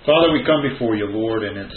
Father, we come before you, Lord, and it's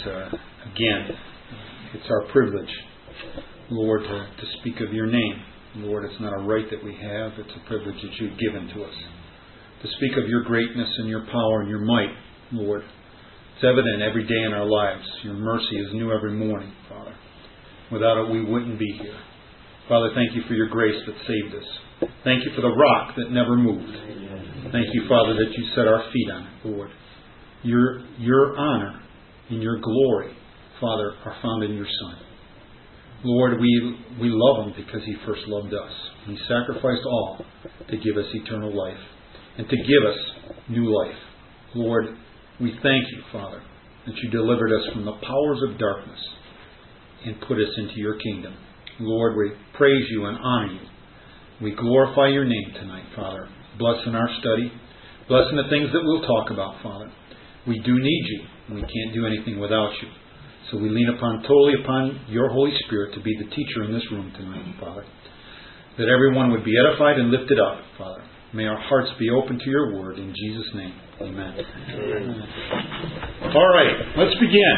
our privilege, Lord, to speak of your name. Lord, it's not a right that we have, it's a privilege that you've given to us. To speak of your greatness and your power and your might, Lord. It's evident every day in our lives. Your mercy is new every morning, Father. Without it, we wouldn't be here. Father, thank you for your grace that saved us. Thank you for the rock that never moved. Thank you, Father, that you set our feet on it, Lord. Your honor and your glory, Father, are found in your Son. Lord, we love him because he first loved us. He sacrificed all to give us eternal life and to give us new life. Lord, we thank you, Father, that you delivered us from the powers of darkness and put us into your kingdom. Lord, we praise you and honor you. We glorify your name tonight, Father. Bless in our study. Bless in the things that we'll talk about, Father. We do need you, and we can't do anything without you. So we lean totally upon your Holy Spirit to be the teacher in this room tonight, Father. That everyone would be edified and lifted up, Father. May our hearts be open to your word. In Jesus' name, amen. All right, let's begin.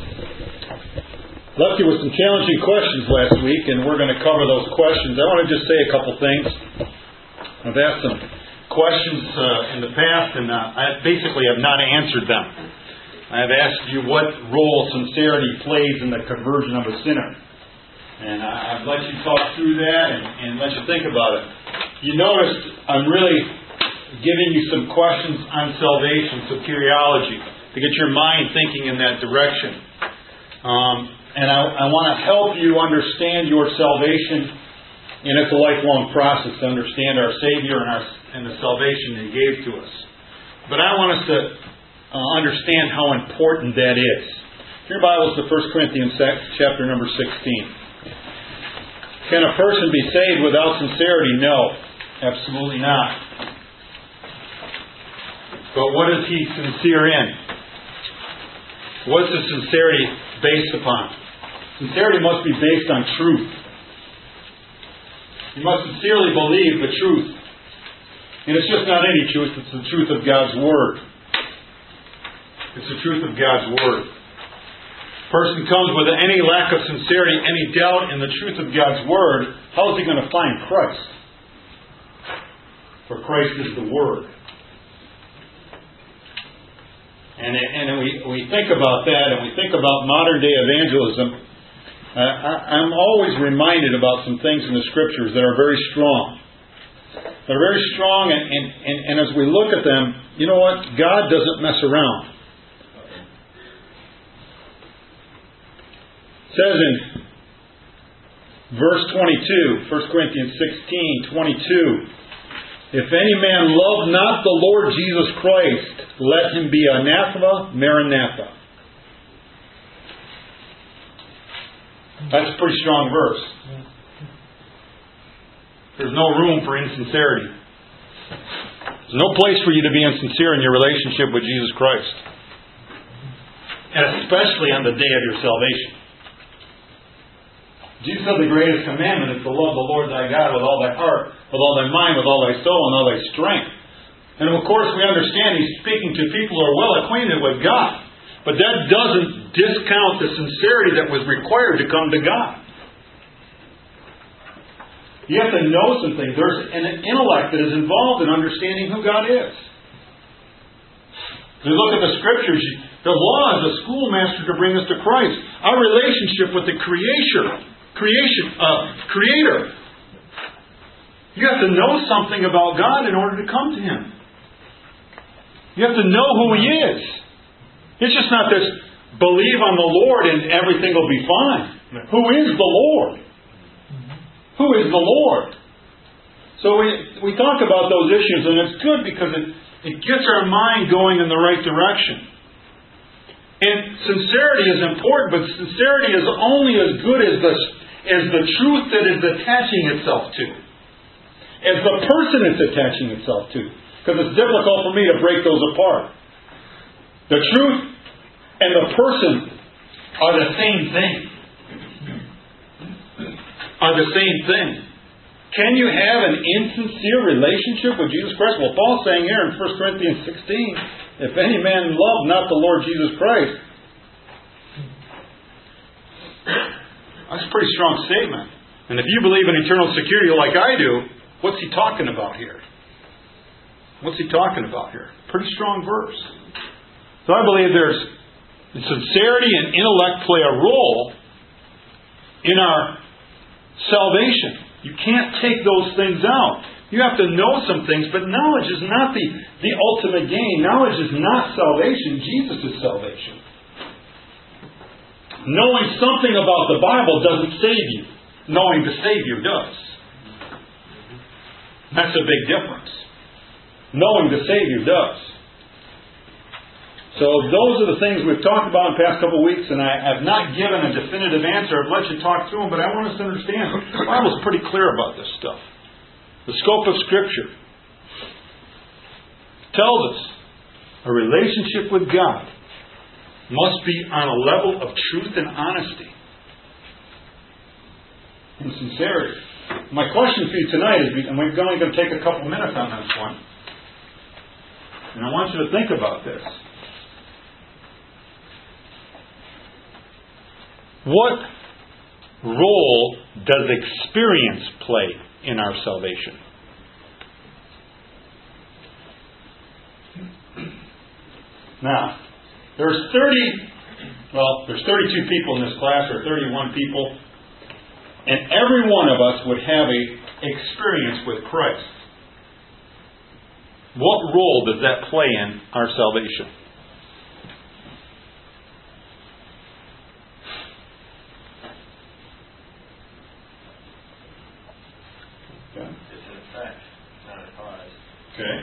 Left you with some challenging questions last week, and we're going to cover those questions. I want to just say a couple things. I've asked some questions in the past, and I basically have not answered them. I've asked you what role sincerity plays in the conversion of a sinner. And I've let you talk through that and let you think about it. You noticed I'm really giving you some questions on salvation, soteriology, to get your mind thinking in that direction. And I want to help you understand your salvation, and it's a lifelong process to understand our Savior and the salvation He gave to us. But I want us to understand how important that is. Your Bible is to 1 Corinthians chapter number 16. Can a person be saved without sincerity? No, absolutely not. But what is he sincere in? What is the sincerity based upon? Sincerity must be based on truth. You must sincerely believe the truth. And it's just not any truth, it's the truth of God's Word. It's the truth of God's Word. A person comes with any lack of sincerity, any doubt in the truth of God's Word, how is he going to find Christ? For Christ is the Word. And we think about that, and we think about modern day evangelism. I'm always reminded about some things in the Scriptures that are very strong. They're very strong, and as we look at them, you know what? God doesn't mess around. It says in verse 22, 1 Corinthians 16:22, if any man love not the Lord Jesus Christ, let him be anathema, maranatha. That's a pretty strong verse. There's no room for insincerity. There's no place for you to be insincere in your relationship with Jesus Christ. And especially on the day of your salvation. Jesus said the greatest commandment is to love the Lord thy God with all thy heart, with all thy mind, with all thy soul, and all thy strength. And of course we understand He's speaking to people who are well acquainted with God. But that doesn't discount the sincerity that was required to come to God. You have to know some things. There's an intellect that is involved in understanding who God is. If you look at the Scriptures, the law is a schoolmaster to bring us to Christ. Our relationship with the Creator. You have to know something about God in order to come to Him. You have to know who He is. It's just not this believe on the Lord and everything will be fine. Who is the Lord? Who is the Lord? So we talk about those issues, and it's good because it gets our mind going in the right direction. And sincerity is important, but sincerity is only as good as the truth that is attaching itself to. As the person it's attaching itself to. Because it's difficult for me to break those apart. The truth and the person are the same thing. Are the same thing. Can you have an insincere relationship with Jesus Christ? Well, Paul's saying here in 1 Corinthians 16, If any man love not the Lord Jesus Christ, that's a pretty strong statement. And if you believe in eternal security like I do, what's he talking about here? What's he talking about here? Pretty strong verse. So I believe there's sincerity and intellect play a role in our salvation. You can't take those things out. You have to know some things, but knowledge is not the ultimate gain. Knowledge is not salvation. Jesus is salvation. Knowing something about the Bible doesn't save you. Knowing the Savior does. That's a big difference. Knowing the Savior does. So those are the things we've talked about in the past couple of weeks, and I have not given a definitive answer. I've let you talk through them, but I want us to understand the Bible's pretty clear about this stuff. The scope of Scripture tells us a relationship with God must be on a level of truth and honesty and sincerity. My question for you tonight is, and we're only going to take a couple minutes on this one, and I want you to think about this. What role does experience play in our salvation? Now, there's 32 people in this class, or 31 people, and every one of us would have a experience with Christ. What role does that play in our salvation? Okay. It's an effect, not a cause. Okay.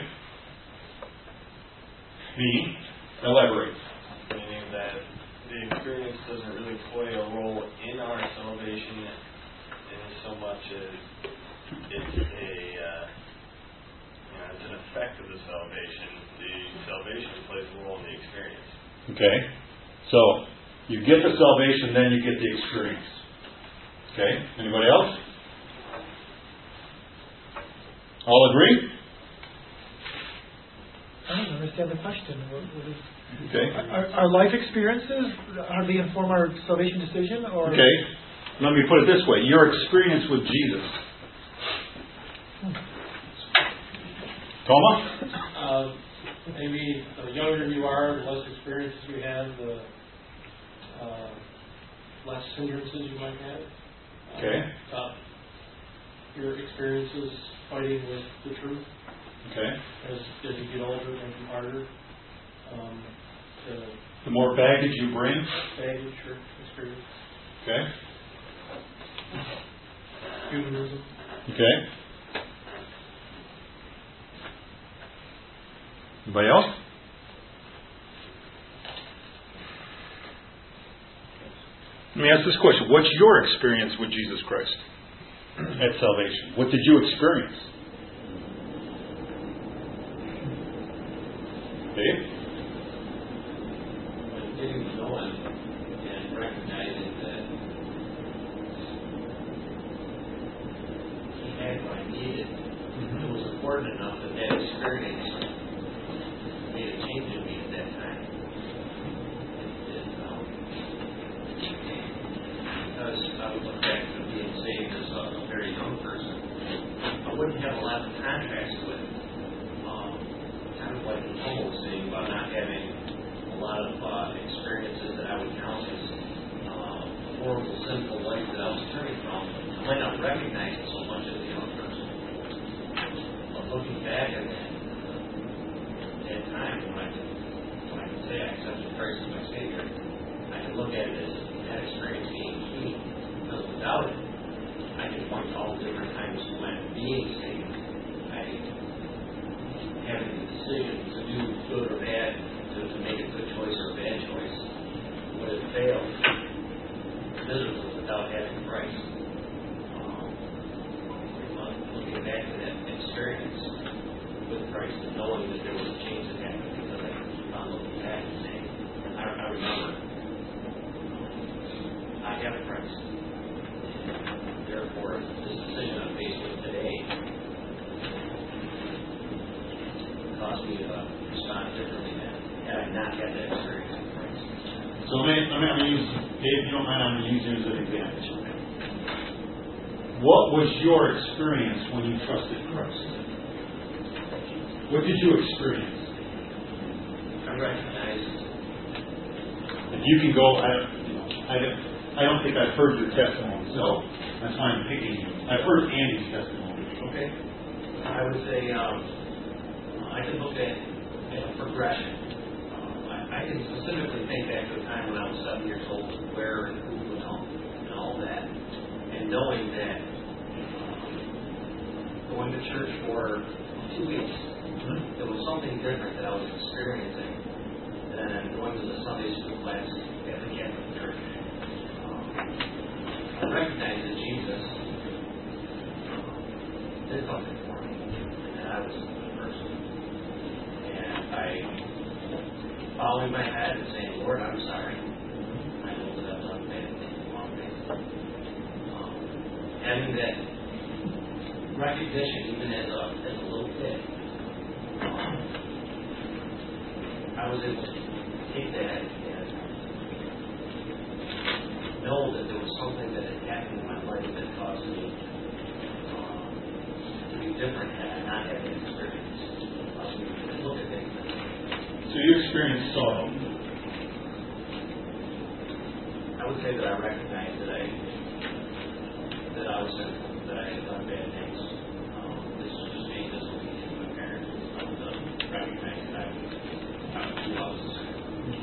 Elaborate. Meaning that the experience doesn't really play a role in our salvation in so much as it's it's an effect of the salvation. The salvation plays a role in the experience. Okay. So, you get the salvation, then you get the experience. Okay. Anybody else? All agree? I don't understand the question. Okay. Our life experiences, how they inform our salvation decision? Or Okay. Let me put it this way. Your experience with Jesus. Toma? Maybe the younger you are, the less experiences you have, the less hindrances you might have. Okay. Your experiences fighting with the truth. Okay. As you get older, it can be harder. The more baggage you bring. Baggage or experience. Okay. Humanism. Okay. Anybody else? Let me ask this question. What's your experience with Jesus Christ at salvation? What did you experience? Dave? Getting to know him and recognizing that he had what I needed. It was important enough that that experience made a change in me at that time. Because I would look back to being saved as a very young person, I wouldn't have a lot of contracts with kind of like Nicole was saying about not having a lot of experiences that I would count as horrible, sinful life that I was turning from. I might not recognize it so much as a young person. But looking back at that time when I can say I accepted Christ as my Savior, I can look at it as that experience being key. Because without it, I can point to all the different times when being saved, having the decision to do good or bad, to make a good choice or a bad choice, would have failed miserably without having Christ. Looking back at that experience with Christ and knowing that there was a change that happened because I'm looking back and saying, I remember I have Christ. not had that experience with Christ. So I'm going to use, Dave, if you don't mind, I'm going to use you as an example. What was your experience when you trusted Christ? What did you experience? I recognized. If you can go, I don't think I've heard your testimony, so that's why I'm picking you. I've heard Andy's testimony. Okay. I would say I can look at progression. I can specifically think back to a time when I was 7 years old, where and who and all that, and knowing that going to church for 2 weeks, there was something different that I was experiencing than going to the Sunday school class at the Catholic Church. I recognized that Jesus did something for me, and I was a good person. And I, following my head and saying, Lord, I'm sorry. I know that I've done bad things, wrong things. Having that recognition, even as a little kid, I was able to take that and know that there was something that had happened in my life that caused me to be different had I not had that experience. Look at things. So you experienced sorrow. I would say that I recognized that I was sinful, that I had done bad things. This was just being disobedient to my parents. I was recognizing that I was a sinner.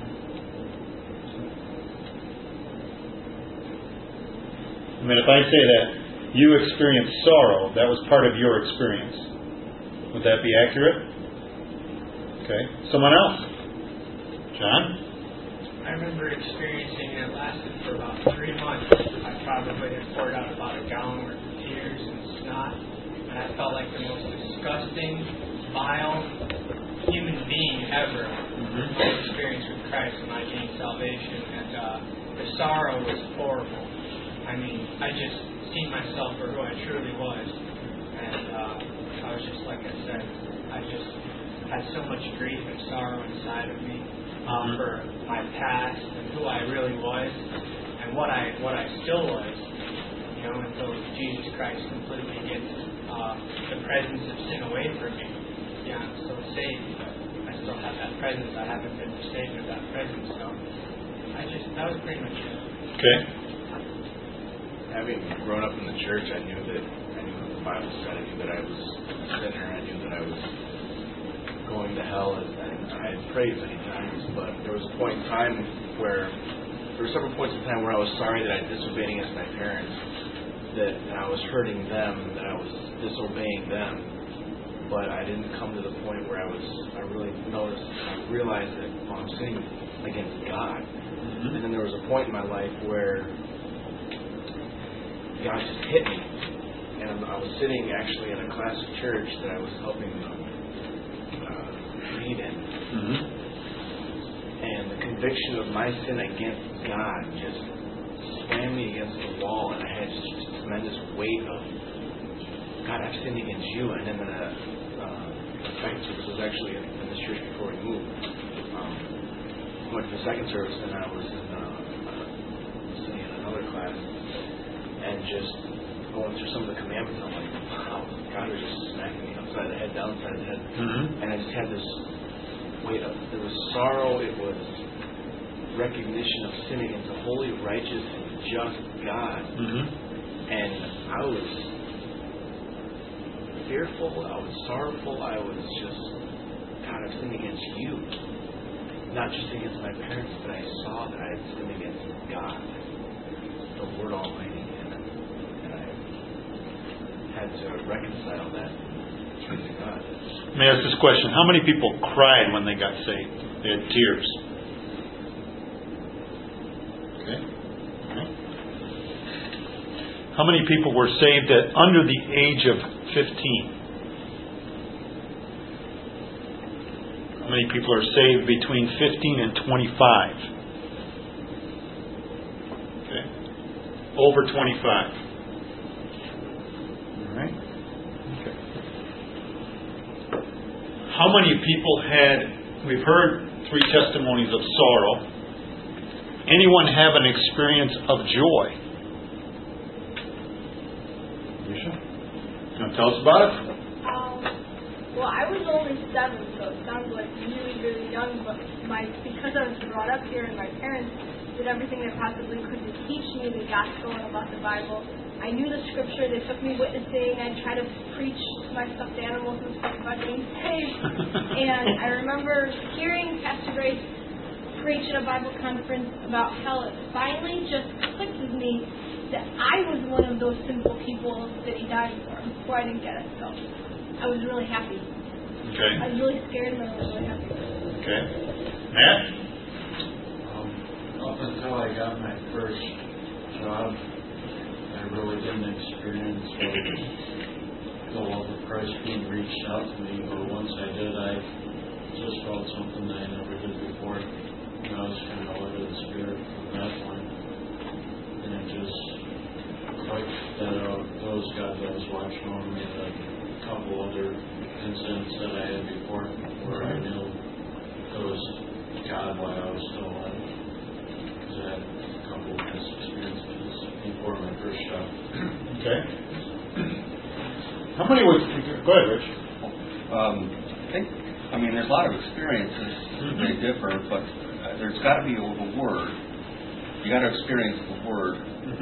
I mean, if I say that you experienced sorrow, that was part of your experience. Would that be accurate? Okay. Someone else? John? I remember experiencing it lasted for about 3 months. I probably had poured out about a gallon worth of tears and snot, and I felt like the most disgusting, vile human being ever experienced with Christ when I gained salvation, and the sorrow was horrible. I mean, I just seen myself for who I truly was, and I was just, like I said, I just had so much grief and sorrow inside of me for my past and who I really was and what I still was, until Jesus Christ completely gets the presence of sin away from me. Yeah, I'm still saved, but I still have that presence. I haven't been saved of that presence, so that was pretty much it. Okay. Having grown up in the church, I knew what the Bible said. I knew that I was a sinner. I knew that I was going to hell, and I had prayed many times. But there was a point in time there were several points in time where I was sorry that I disobeyed against my parents, that I was hurting them, that I was disobeying them. But I didn't come to the point where I realized that I'm sinning against God. And then there was a point in my life where God just hit me, and I was sitting actually in a class of church that I was helping lead in, and the conviction of my sin against God just slammed me against the wall, and I had just a tremendous weight of, God, I've sinned against you. And then the second service was actually in this church before we moved. I went to the second service, and I was sitting in another class, and just going through some of the commandments. I'm like, wow, God was just smacking me upside the head, downside the head. And I just had this weight of, there was sorrow, it was recognition of sin against a holy, righteous, and just God. And I was fearful, I was sorrowful, I was just, God, I've sinned against you. Not just against my parents, but I saw that I had sinned against God, the Lord Almighty. Had to reconcile that to God. Let me ask this question. How many people cried when they got saved? They had tears. Okay. How many people were saved at under the age of 15? How many people are saved between 15 and 25? Okay. Over 25. How many people we've heard 3 testimonies of sorrow. Anyone have an experience of joy? Alicia? You want to tell us about it? Well, I was only 7, so it sounds like really, really young, but because I was brought up here and my parents did everything they possibly could to teach me the gospel and about the Bible. I knew the scripture, they took me witnessing, I'd try to preach to my stuffed animals and stuff about being saved. And I remember hearing Pastor Grace preach at a Bible conference about how it finally just clicked with me that I was one of those sinful people that he died for before I didn't get it. So I was really happy. Okay. I was really scared and I was really happy. Okay. Matt? Up until I got my first job, I really didn't experience the love of Christ being reached out to me, but once I did, I just felt something that I never did before. And I was kind of led of the Spirit from that point. And it just clicked that those God that was watching over me, a couple other incidents that I had before where I knew it was God while I was still alive. Because I had a couple of those experiences before my first job. Okay. How many would... Go ahead, Rich. I mean, there's a lot of experiences. They differ, but there's got to be a word. You got to experience the word.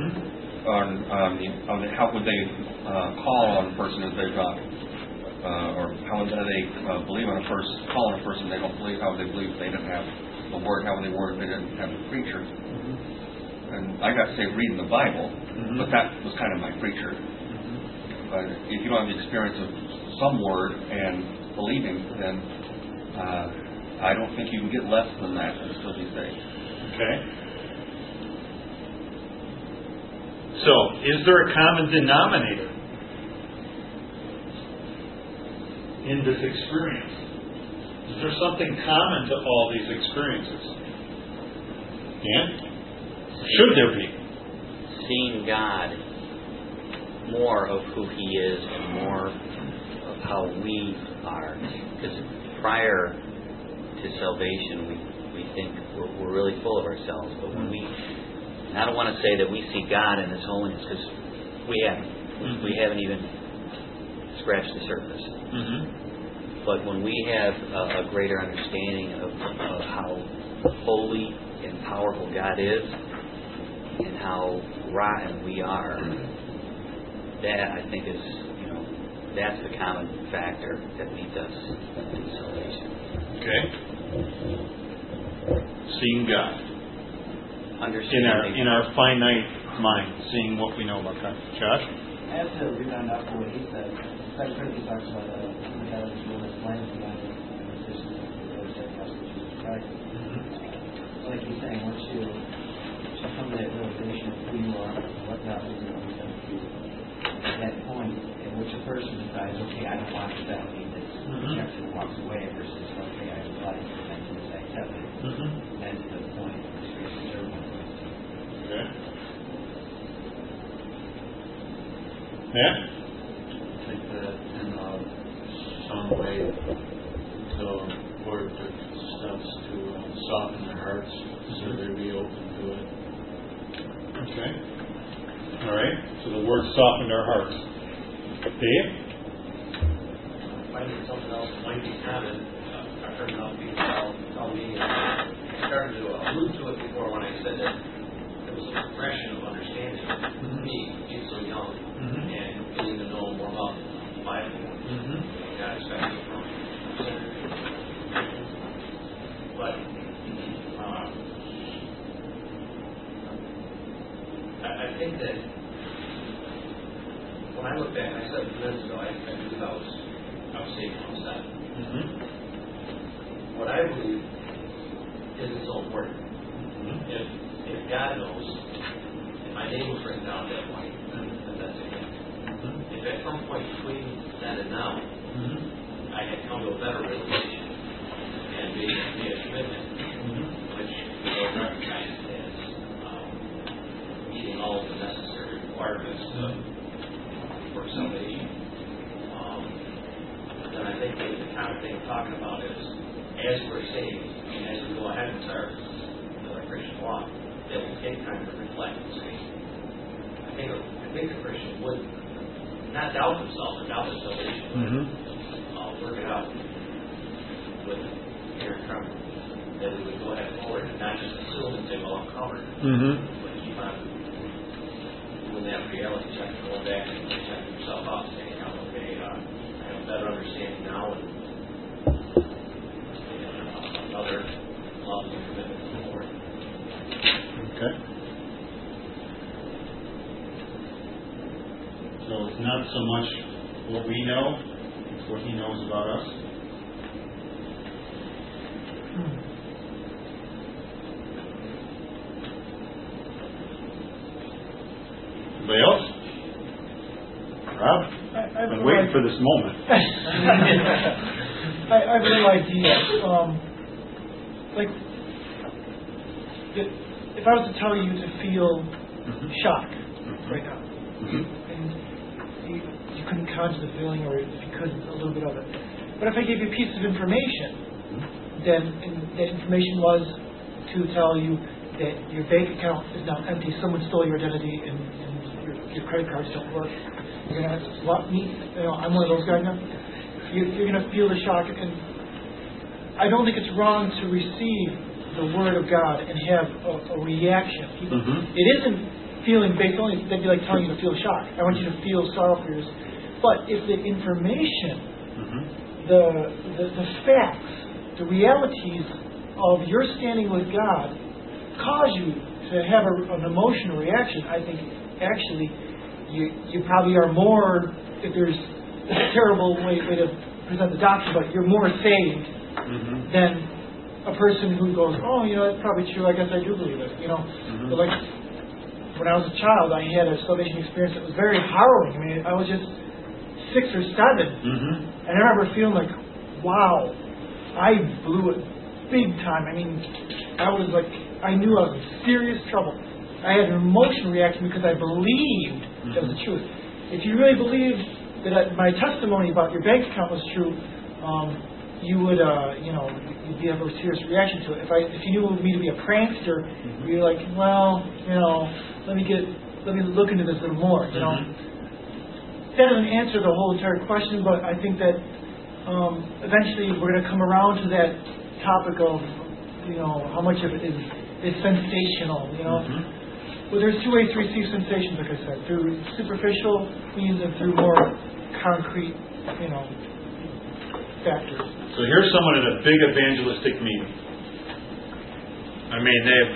On how would they call on a person if they got, or how would they believe on a person, call on a person they don't believe? How would they believe if they didn't have the word? How would they word if they didn't have the preacher? And I got saved reading the Bible, but that was kind of my preacher. But if you don't have the experience of some word and believing, then I don't think you can get less than that and still be saved. Okay. So, is there a common denominator in this experience? Is there something common to all these experiences? Yeah? Should there be? Seeing God, more of who He is and more of how we are. Because prior to salvation, we think we're really full of ourselves. But when I don't want to say that we see God in His holiness, because we haven't. We haven't even scratched the surface. But when we have a greater understanding of how holy and powerful God is, and how rotten we are, that I think is, that's the common factor that leads us to salvation. Okay. Seeing God. Understanding. In our finite mind, seeing what we know about God. Josh? I have to rebound off of what he said. Second Corinthians talks about the God of this world is blind to God and the position of the Lord that gospel of Jesus Christ. Like he's saying, once you come to that realization of who you are and what God is doing to you, at that point at which a person decides, okay, I don't want this, I don't need this, rejects and walks away versus, okay, I like it, I do this, I accept it. That's the point of this grace and servant. Okay. Yeah? I think that in some way the Lord took steps to soften their hearts so they'd be open to it. Okay. All right. So the word softened our hearts. Dave? Finding something else that might be common. I've heard enough people tell me, I started to allude to it before when I said that there was a progression of understanding me being so young and getting to know more about the Bible. God especially from but I think that when I look back, I said a few minutes ago, I believe I was saved from that. What I believe isn't so important. If God knows, and my name was written down at that point, then that's it. If at some point between then and now, I had come to a better realization and made a commitment, which was recognized as meeting all of the necessary requirements for salvation, then I think the kind of thing I'm talking about is, as we're saved and as our Christian walk, that we take time to reflect and say, I think a Christian would not doubt themselves or doubt their salvation, but work it out with fear and trembling. That we would go ahead forward and not just assume and say, well, I'm covered, but keep on doing that reality check, going back and checking yourself out, saying, okay, I have a better understanding now and another love and commitment to the Lord. Okay. So it's not so much what we know, it's what He knows about us. Anybody else? Rob? I've been waiting for this moment. I have a little idea. Like, if I was to tell you to feel shock right now, and you couldn't conjure the feeling, or if you could, a little bit of it. But if I gave you a piece of information, then that information was to tell you that your bank account is now empty, someone stole your identity, and your credit cards don't work. You're going to have to swap me. I'm one of those guys now. You're going to feel the shock. And I don't think it's wrong to receive the Word of God and have a reaction. It isn't feeling based only, that'd be like telling you to feel shock. I want you to feel sorrow for yours. But if the information, the facts, the realities of your standing with God cause you to have an emotional reaction, I think actually you probably are more, if there's a terrible way to present the doctrine, but you're more saved than a person who goes, oh, that's probably true, I guess I do believe it. But like when I was a child, I had a salvation experience that was very harrowing. I mean, I was just 6 or 7, and I remember feeling like, wow, I blew it big time. I mean, I knew I was in serious trouble. I had an emotional reaction because I believed that was the truth. If you really believed that my testimony about your bank account was true, you would, you'd be have a serious reaction to it. If you knew me to be a prankster, you'd be like, well, let me look into this a little more. That doesn't answer the whole entire question, but I think that eventually we're going to come around to that topic of, how much of it is sensational, Well, there's 2 ways to receive sensations, like I said, through superficial means and through more concrete, factors. So here's someone at a big evangelistic meeting. I mean, they've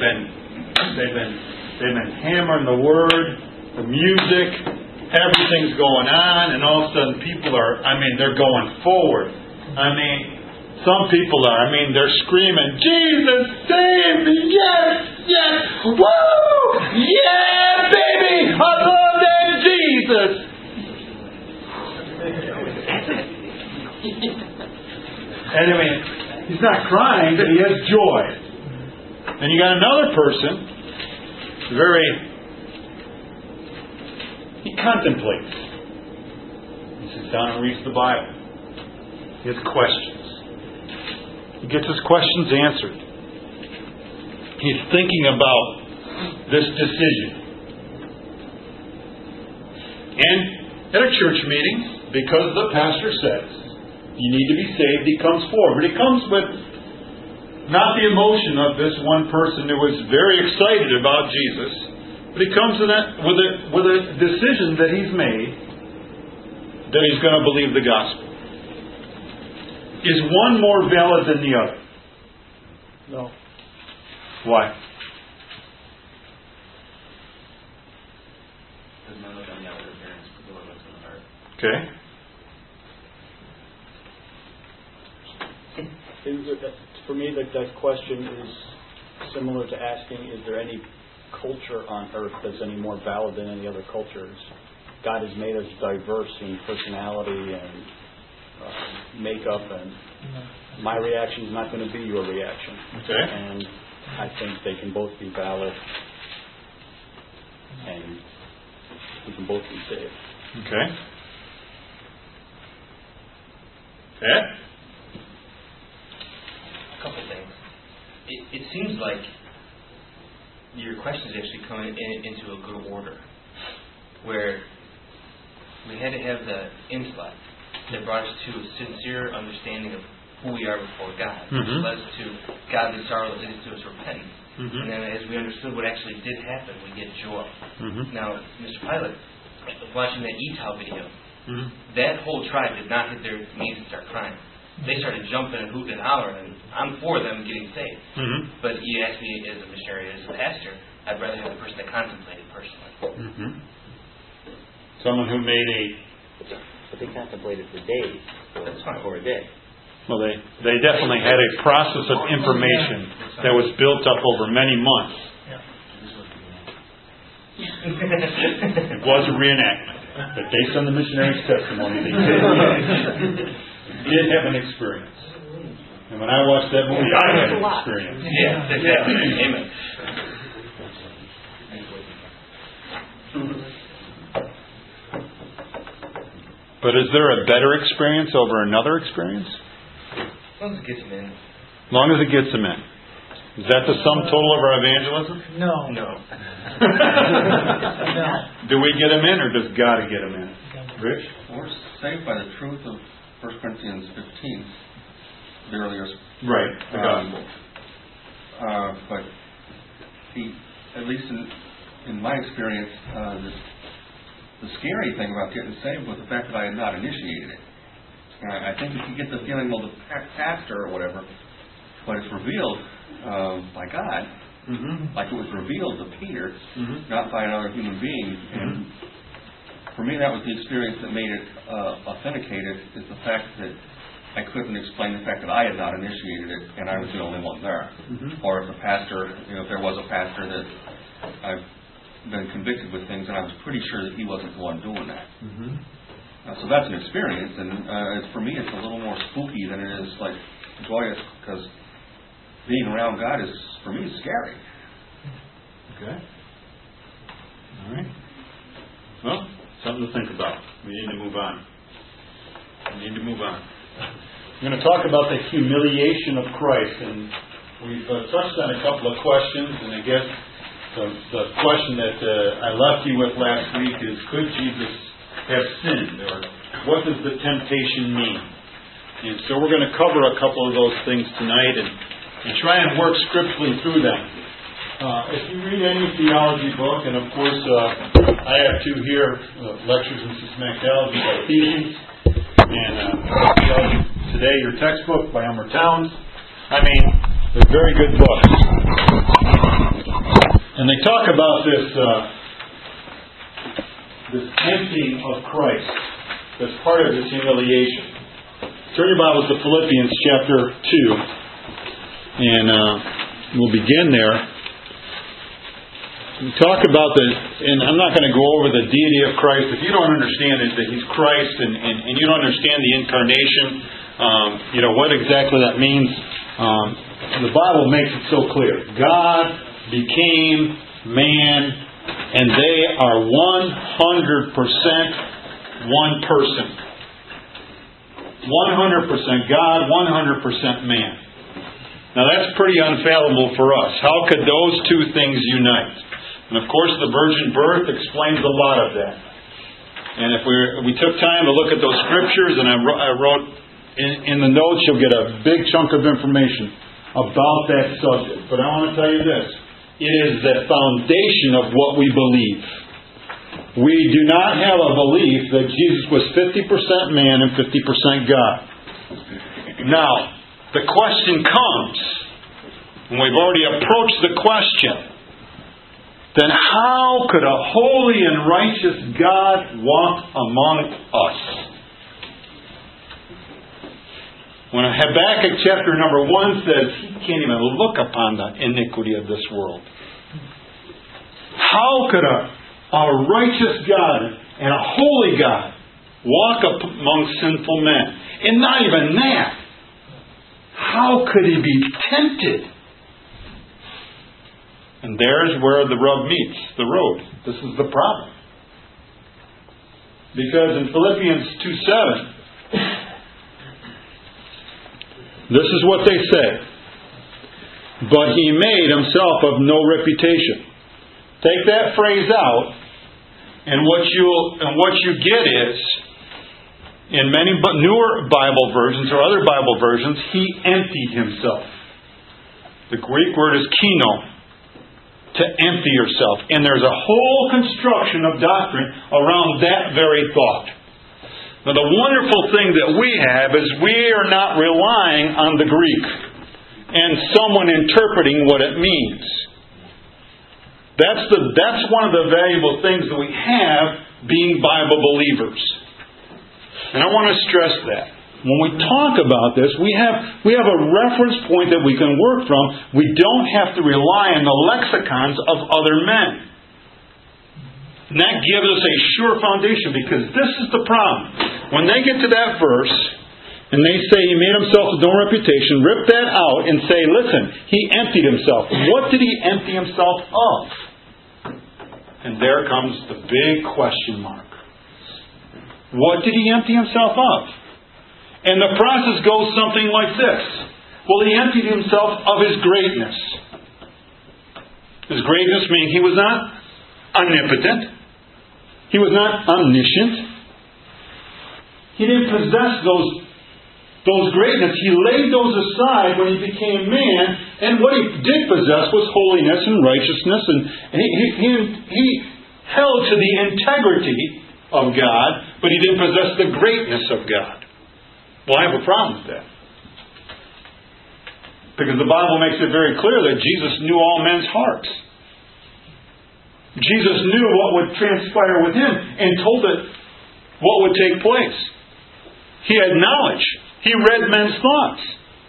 been hammering the word, the music, everything's going on, and all of a sudden people they're going forward. Some people they're screaming, Jesus, save me, yes, woo, yeah, baby, I love that Jesus. And he's not crying, but he has joy. And you got another person, he contemplates. He sits down and reads the Bible. He has questions. He gets his questions answered. He's thinking about this decision. And at a church meeting, because the pastor says you need to be saved, he comes forward. But he comes with not the emotion of this one person who was very excited about Jesus, but he comes with a decision that he's made that he's going to believe the gospel. Is one more valid than the other? No. Why? Because none of them know their parents put what's in the heart. Okay. For me, that question is similar to asking, is there any culture on earth that's any more valid than any other cultures? God has made us diverse in personality and makeup, and my reaction is not going to be your reaction. Okay. And I think they can both be valid, and we can both be saved. Okay. Ed? A couple things. it seems like your questions actually come into a good order, where we had to have the intellect that brought us to a sincere understanding of who we are before God, which led us to godly sorrow that leads to us repentance. And then as we understood what actually did happen, we get joy. Now, Mr. Pilate, watching that Etal video, that whole tribe did not hit their knees and start crying. They started jumping and hooting and hollering, and I'm for them getting saved. But you ask me as a missionary, as a pastor, I'd rather have the person that contemplated personally. Someone who made a... But they contemplated for days, or a day. Well, they definitely had a process of information that was built up over many months. It was a reenactment, but based on the missionary's testimony, they did have an experience. And when I watched that movie, I had an experience. Amen. But is there a better experience over another experience? As long as it gets them in. As long as it gets them in. Is that the sum total of our evangelism? No. No. Do we get them in, or does God get them in? Rich? We're saved by the truth of 1 Corinthians 15, the earliest. Right, the gospel. But at least in my experience, the scary thing about getting saved was the fact that I had not initiated it. I think if you get the feeling, well, the pastor or whatever, but it's revealed by God, like it was revealed to Peter, not by another human being. And for me, that was the experience that made it authenticated, is the fact that I couldn't explain the fact that I had not initiated it and I was the only one there. Or if the pastor, if there was a pastor that I've been convicted with things, and I was pretty sure that he wasn't the one doing that. So that's an experience, and for me, it's a little more spooky than it is like joyous, because being around God is, for me, scary. Okay. All right. Well, something to think about. We need to move on. I'm going to talk about the humiliation of Christ, and we've touched on a couple of questions, and I guess the question that I left you with last week is, could Jesus have sinned, or what does the temptation mean? And so we're going to cover a couple of those things tonight and try and work scripturally through them. If you read any theology book, and of course I have two here, Lectures in Systematic Theology by Ephesians, and Theology Today, your textbook by Elmer Towns. I mean, they're very good books. And they talk about this emptying of Christ as part of this humiliation. Turn your Bibles to Philippians chapter 2, and we'll begin there. We talk about and I'm not going to go over the deity of Christ. If you don't understand it, that He's Christ, and you don't understand the incarnation, what exactly that means, the Bible makes it so clear. God became man, and they are 100% one person. 100% God, 100% man. Now that's pretty unfathomable for us. How could those two things unite? And of course the virgin birth explains a lot of that. And if we took time to look at those scriptures, and I wrote in the notes, you'll get a big chunk of information about that subject. But I want to tell you this. It is the foundation of what we believe. We do not have a belief that Jesus was 50% man and 50% God. Now, the question comes, and we've already approached the question, then how could a holy and righteous God walk among us? When Habakkuk chapter number 1 says he can't even look upon the iniquity of this world. How could a righteous God and a holy God walk among sinful men? And not even that. How could He be tempted? And there's where the rub meets the road. This is the problem. Because in Philippians 2:7, this is what they say. but he made himself of no reputation. Take that phrase out, and what you get is, in many newer Bible versions or other Bible versions, he emptied himself. The Greek word is kino, to empty yourself. And there's a whole construction of doctrine around that very thought. Now the wonderful thing that we have is we are not relying on the Greek and someone interpreting what it means. That's one of the valuable things that we have being Bible believers. And I want to stress that. When we talk about this, we have a reference point that we can work from. We don't have to rely on the lexicons of other men. And that gives us a sure foundation, because this is the problem. When they get to that verse, and they say he made himself of no reputation, rip that out and say, listen, he emptied himself. What did he empty himself of? And there comes the big question mark. What did he empty himself of? And the process goes something like this. Well, he emptied himself of his greatness. His greatness meaning he was not omnipotent. He was not omniscient. He didn't possess those greatness. He laid those aside when he became man, and what he did possess was holiness and righteousness, and he held to the integrity of God, but he didn't possess the greatness of God. Well, I have a problem with that. Because the Bible makes it very clear that Jesus knew all men's hearts. Jesus knew what would transpire with him and told it what would take place. He had knowledge. He read men's thoughts.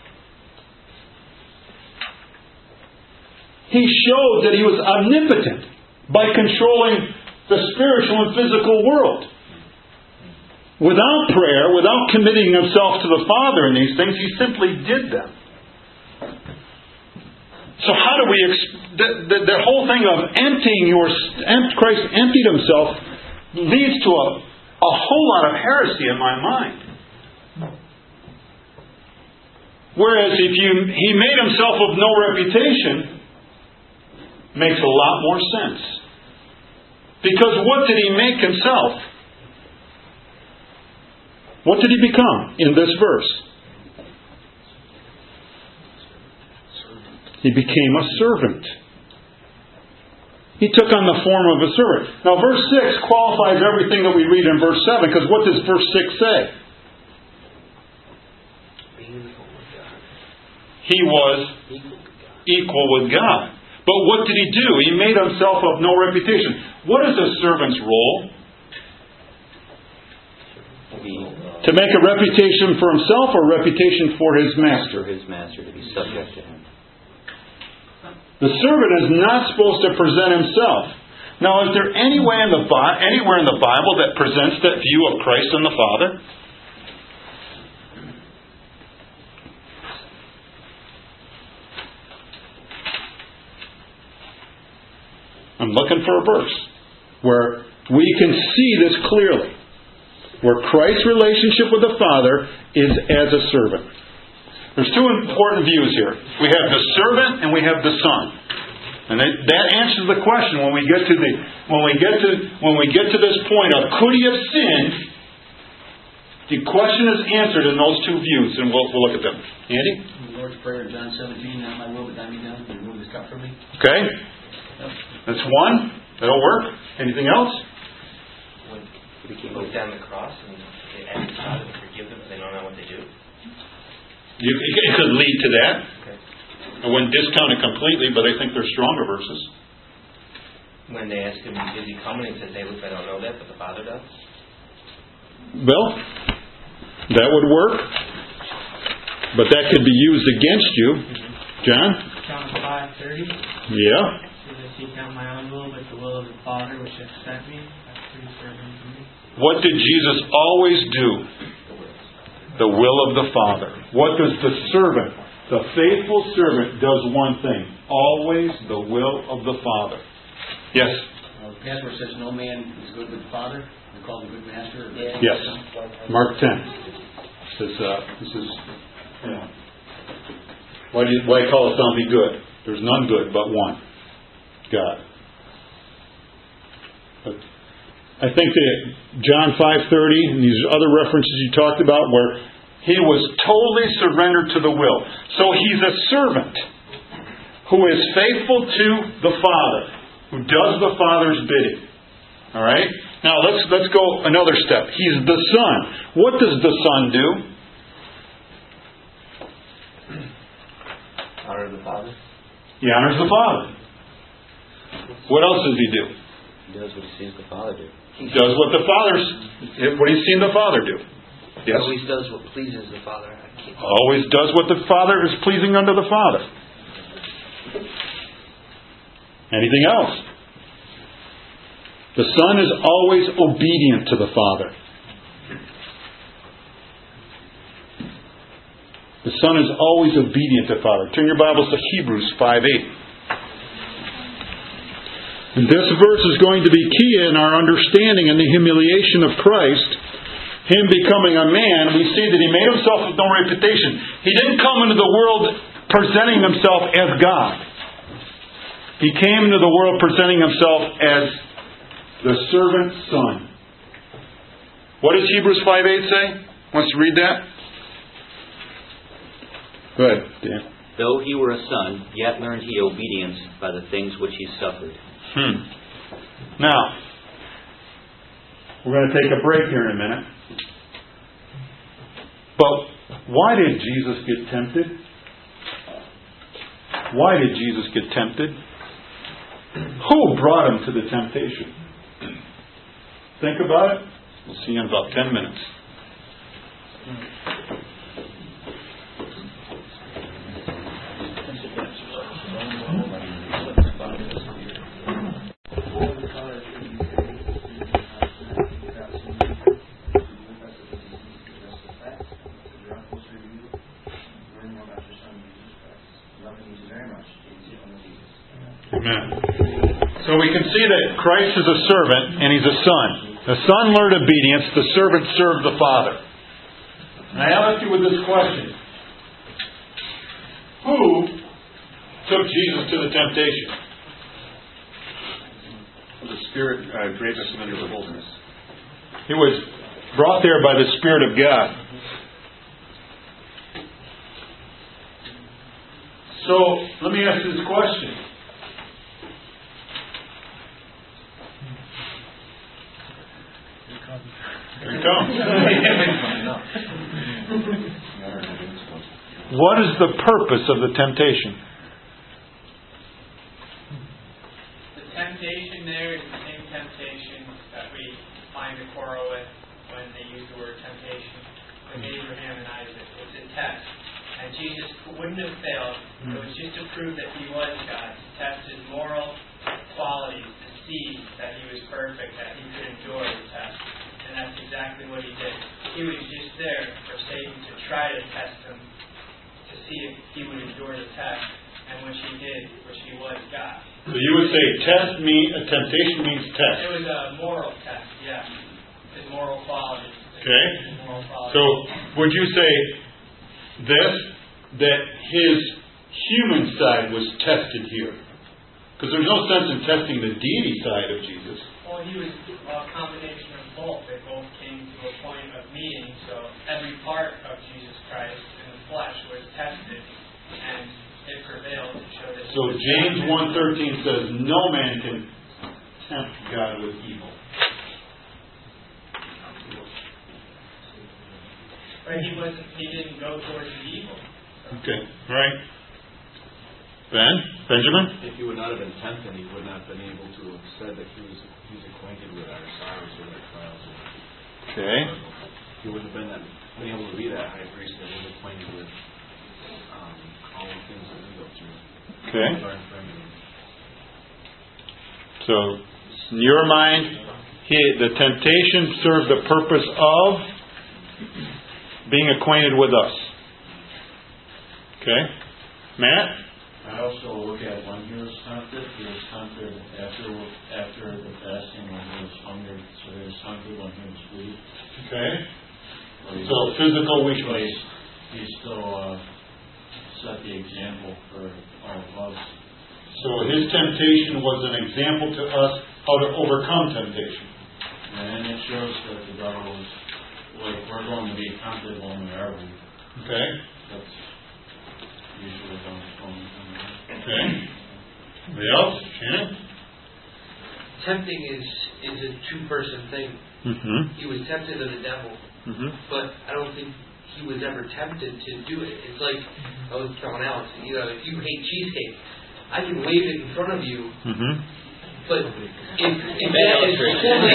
He showed that he was omnipotent by controlling the spiritual and physical world. Without prayer, without committing himself to the Father in these things, he simply did them. So how do we... That whole thing of emptying Christ emptied himself leads to a whole lot of heresy in my mind. Whereas if he made himself of no reputation, makes a lot more sense. Because what did he make himself? What did he become in this verse? He became a servant. He took on the form of a servant. Now verse 6 qualifies everything that we read in verse 7, because what does verse 6 say? He was equal with God. But what did he do? He made himself of no reputation. What is a servant's role? To make a reputation for himself or a reputation for his master? For his master, to be subject to him. The servant is not supposed to present himself. Now, is there anywhere in the Bible that presents that view of Christ and the Father? I'm looking for a verse where we can see this clearly. Where Christ's relationship with the Father is as a servant. There's two important views here. We have the servant and we have the Son. And that answers the question when we get to this point of could he have sinned? The question is answered in those two views, and we'll look at them. Andy? The Lord's Prayer in John 17, not my will but thine be done. Remove this cup from me. Okay. That's one. That'll work. Anything else? When he goes down the cross and they ask God to forgive them, but they don't know what they do. It could lead to that. Okay. I wouldn't discount it completely, but I think there's stronger verses. When they ask him, is he coming? He says, hey, look, I don't know that, but the Father does. Bill, that would work. But that could be used against you. John? John 5:30. Yeah. Says, I seek not my own will, but the will of the Father which hath sent me. That's pretty certain to me. What did Jesus always do? The will of the Father. What does the servant, the faithful servant, does one thing? Always the will of the Father. Yes? The passage says, no man is good with the Father. They're called a good master. Yes. Mark 10. This is Why call us not be good? There's none good but one, God. But I think that John 5:30 and these other references you talked about where he was totally surrendered to the will. So he's a servant who is faithful to the Father, who does the Father's bidding. All right? Now let's go another step. He's the Son. What does the Son do? Honor the Father. He honors the Father. What else does he do? He does what he sees the Father do. He does what he's seen the Father do. Yes. He always does what pleases the Father. Always does what the Father is pleasing unto the Father. Anything else? The Son is always obedient to the Father. The Son is always obedient to the Father. Turn your Bibles to Hebrews 5:8. And this verse is going to be key in our understanding in the humiliation of Christ. Him becoming a man, we see that He made Himself with no reputation. He didn't come into the world presenting Himself as God. He came into the world presenting Himself as the servant Son. What does Hebrews 5:8 say? Wants to read that? Go ahead, Dan. Though He were a son, yet learned He obedience by the things which He suffered. Now, we're going to take a break here in a minute. But why did Jesus get tempted? Why did Jesus get tempted? Who brought Him to the temptation? Think about it. We'll see you in about 10 minutes. Amen. So we can see that Christ is a servant and He's a son. The Son learned obedience, the servant served the Father. And I ask you with this question. Who took Jesus to the temptation? The Spirit drave us into the wilderness. He was brought there by the Spirit of God. So, let me ask you this question. Here it comes. What is the purpose of the temptation? The temptation there is the same temptation that we find a quarrel with when they use the word temptation with Abraham and Isaac. It's a test. And Jesus wouldn't have failed. It was just to prove that He was God, to test His moral qualities, to see that He was perfect, that He could endure the test. And that's exactly what He did. He was just there for Satan to try to test Him, to see if He would endure the test, and which He did, which He was God. So you would say temptation means test. It was a moral test, yes. His moral qualities. Okay. Moral qualities. So would you say this, that His human side was tested here? Because there's no sense in testing the deity side of Jesus. Well, He was a combination of both. They both came to a point of meeting, so every part of Jesus Christ in the flesh was tested, and it prevailed to show that. So James 1:13 says, no man can tempt God with evil. But He didn't go towards the evil. Okay, all right. Benjamin? If He would not have been tempted, He would not have been able to have said that He's acquainted with our sorrows or our trials. Okay. He wouldn't have been able to be that high priest that was acquainted with all the things that we go through. Okay. So, in your mind, the temptation served the purpose of being acquainted with us. Okay. Matt? I also look at when He was tempted after the fasting when He was hungry. So He was hungry when He was weak. Okay. So physical weakness. He still set the example for all of us. So his temptation was an example to us how to overcome temptation. And it shows that the devil is, like, we're going to be tempted when we are weak. Okay? That's usually how it's going. Okay. Anybody else? Shannon? Tempting is a two-person thing. Mm-hmm. He was tempted of the devil, but I don't think he was ever tempted to do it. It's like, I was telling Alex, if you hate cheesecake, I can wave it in front of you, but if that is fully...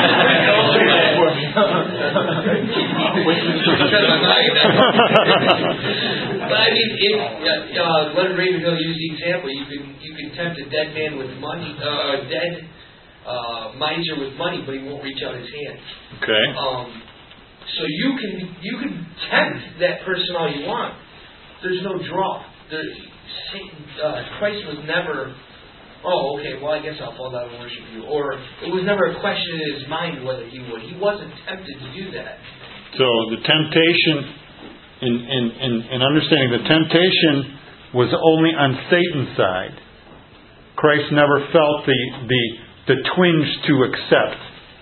But I mean, Leonard Ravenhill used the example, you can tempt a dead man with money, a dead miser with money, but he won't reach out his hand. Okay. So you can tempt that person all you want. There's no draw. Christ was never, I guess I'll fall down and worship you. Or it was never a question in his mind whether he would. He wasn't tempted to do that. So the temptation, in understanding the temptation was only on Satan's side. Christ never felt the twinge to accept.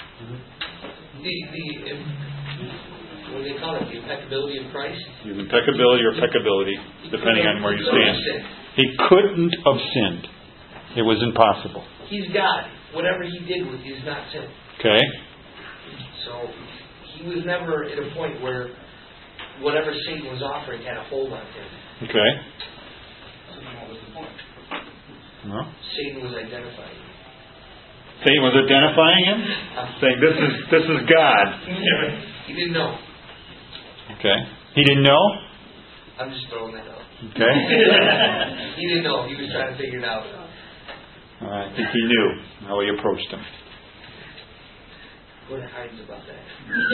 What do they call it? The impeccability of Christ? Impeccability or peccability, depending on where you stand. He couldn't have sinned. It was impossible. He's God. Whatever he did is not sin. Okay. So he was never at a point where whatever Satan was offering had a hold on him. Okay. So what was the point? Well, Satan was identifying him. Satan was identifying him? Saying, this is God. He didn't know. Okay. He didn't know? I'm just throwing that out. Okay. He didn't know. He was trying to figure it out. I think he knew how he approached him. Go to Hines about that.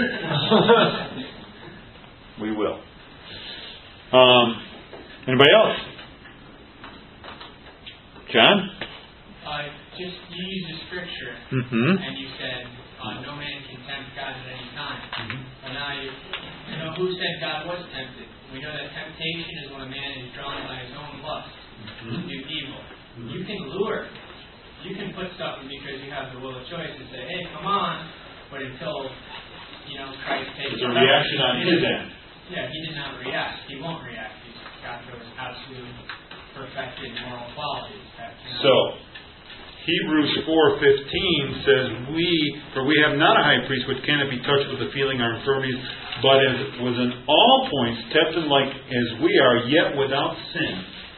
We will. Anybody else? John? Just you used a scripture, and you said, no man can tempt God at any time. And now you know who said God was tempted. We know that temptation is when a man is drawn by his own lust to do evil. You can lure. You can put something because you have the will of choice and say, hey, come on. But until, Christ takes There's a reaction on his end. Yeah, he did not react. He won't react. He's got those absolute perfected moral qualities. So, Hebrews 4:15 says, For we have not a high priest which cannot be touched with the feeling our infirmities, but as was in all points tempted like as we are, yet without sin.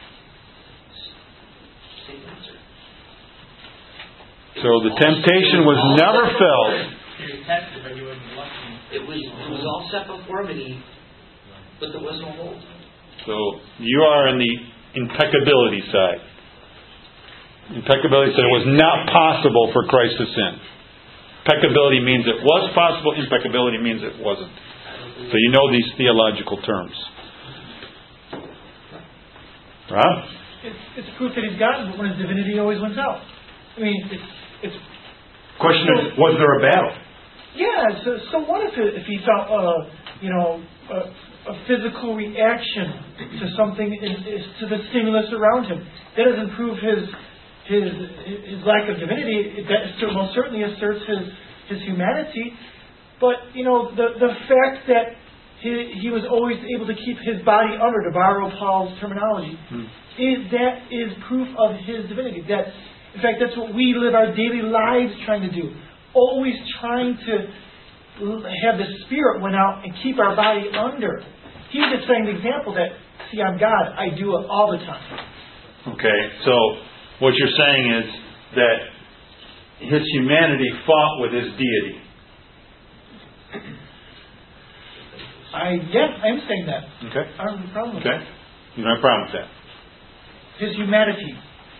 So the temptation was never felt. He was tested, but he wasn't lucky. It was all set before him, but there was no hold. So you are on the impeccability side. Impeccability said it was not possible for Christ to sin. Impeccability means it was possible. Impeccability means it wasn't. So you know these theological terms. Rob? It's proof that he's God, but when his divinity always wins out. I mean, it's. Question is, was there a battle? Yeah. So what if he felt a physical reaction to something, to the stimulus around him? That doesn't prove his lack of divinity. That most certainly asserts his humanity. But the fact that he was always able to keep his body under, to borrow Paul's terminology, is proof of his divinity. That, in fact, that's what we live our daily lives trying to do. Always trying to have the Spirit win out and keep our body under. He's just saying the example that, see, I'm God. I do it all the time. Okay, so what you're saying is that his humanity fought with his deity. I'm saying that. Okay. I don't have a problem with that. You don't have a problem with that. His humanity,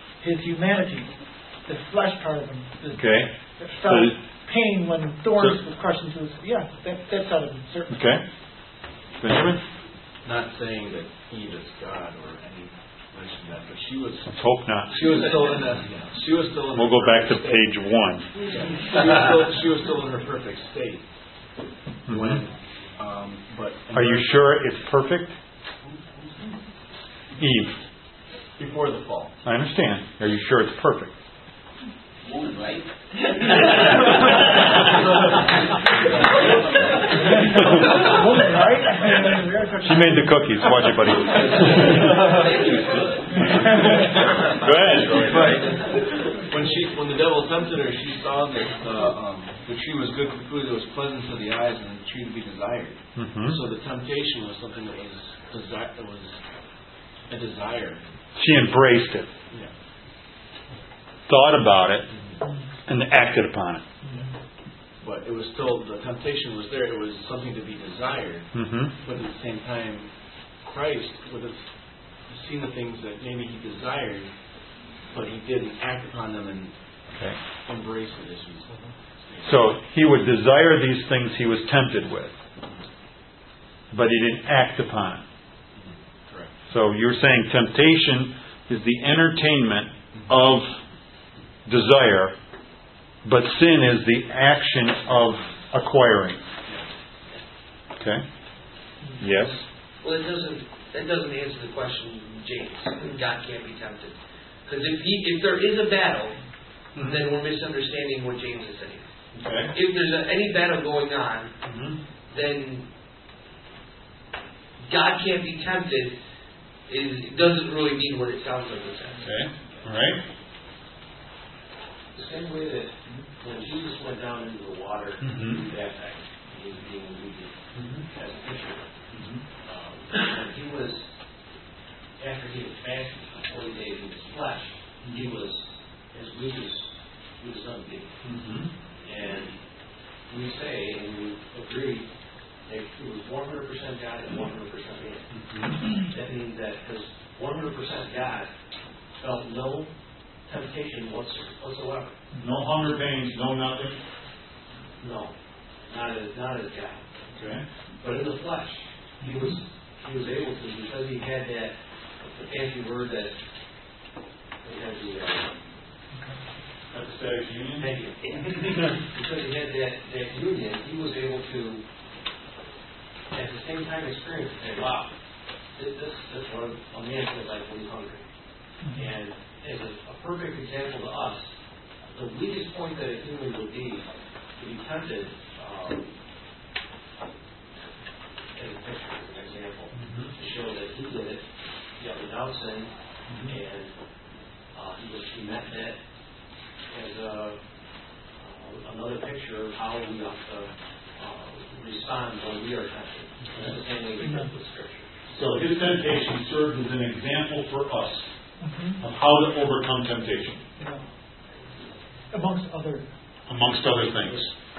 the flesh part of him. Okay. Felt pain when thorns were crushed into his. Yeah, that's out of him, certainly. Okay. Benjamin? Not saying that Eve is God or any mention that, but she was. Let's hope not. She was still in the. She was still in. We'll go back to page 1. She was still in her perfect state when. But are you sure it's perfect? Eve. Before the fall. I understand. Are you sure it's perfect? Woman, right? Woman, right? She made the cookies. Watch it, buddy. Go ahead. When the devil tempted her, she saw that the tree was good for food, that was pleasant to the eyes, and the tree to be desired. Mm-hmm. So the temptation was something that was a desire. She embraced it, Yeah. thought about it, and acted upon it. But it was still, the temptation was there. It was something to be desired. Mm-hmm. But at the same time, Christ would have seen the things that maybe he desired, but he didn't act upon them and embrace it. As we said. So he would desire these things he was tempted with, but he didn't act upon it. Correct. So you're saying temptation is the entertainment of desire, but sin is the action of acquiring. Okay? Yes? Well, that doesn't answer the question, James. God can't be tempted. Because if there is a battle, then we're misunderstanding what James is saying. Okay. If there's any battle going on, then God can't be tempted. It doesn't really mean what it sounds like it says. Okay. All right. The same way that when Jesus went down into the water to be baptized, he was being alluded as a picture. When he was, after he had fasted for 40 days in his flesh, he was as weak as he was going to be. And we say, and we agree, that he was 100% God and 100% man. That means that because 100% God felt no temptation whatsoever. No hunger pains, no nothing. No, not as God. Okay. But in the flesh, he was able to, because he had that, the fancy word that he had the Ecstatic union. thank you. Because he had that union, he was able to at the same time experience and say, wow, that's what a man feels like when he's hungry. And as a perfect example to us, the weakest point that a human would be to be tempted, as a picture, as an example, to show that he did it, yet without sin, and he met that as another picture of how we ought to respond when we are tempted. That's the same way we do with Scripture. So his temptation served as an example for us of how to overcome temptation. Amongst other things.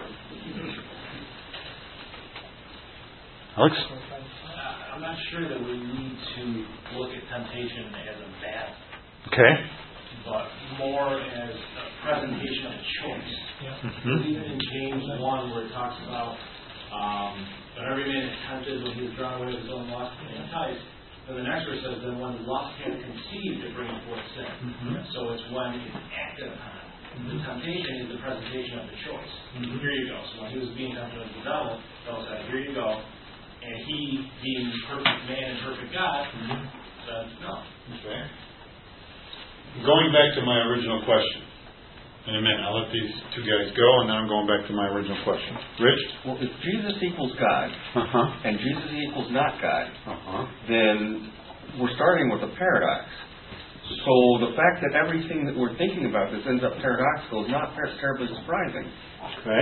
Alex? I'm not sure that we need to look at temptation as a battle, Okay. but more as a presentation of a choice. Even in James 1, where it talks about but every man is tempted when he is drawn away with his own lust and enticed. Then the next verse says, then when lust hath conceived, it bringeth forth sin. So it's when it's acted upon. The temptation is the presentation of the choice. Here you go. So when he was being tempted of the devil said, here you go. And he, being perfect man and perfect God, said, no. Okay. Going back to my original question. In a minute, I'll let these two guys go, and then I'm going back to my original question. Rich? Well, if Jesus equals God, and Jesus equals not God, then we're starting with a paradox. So the fact that everything that we're thinking about this ends up paradoxical is not terribly surprising. Okay.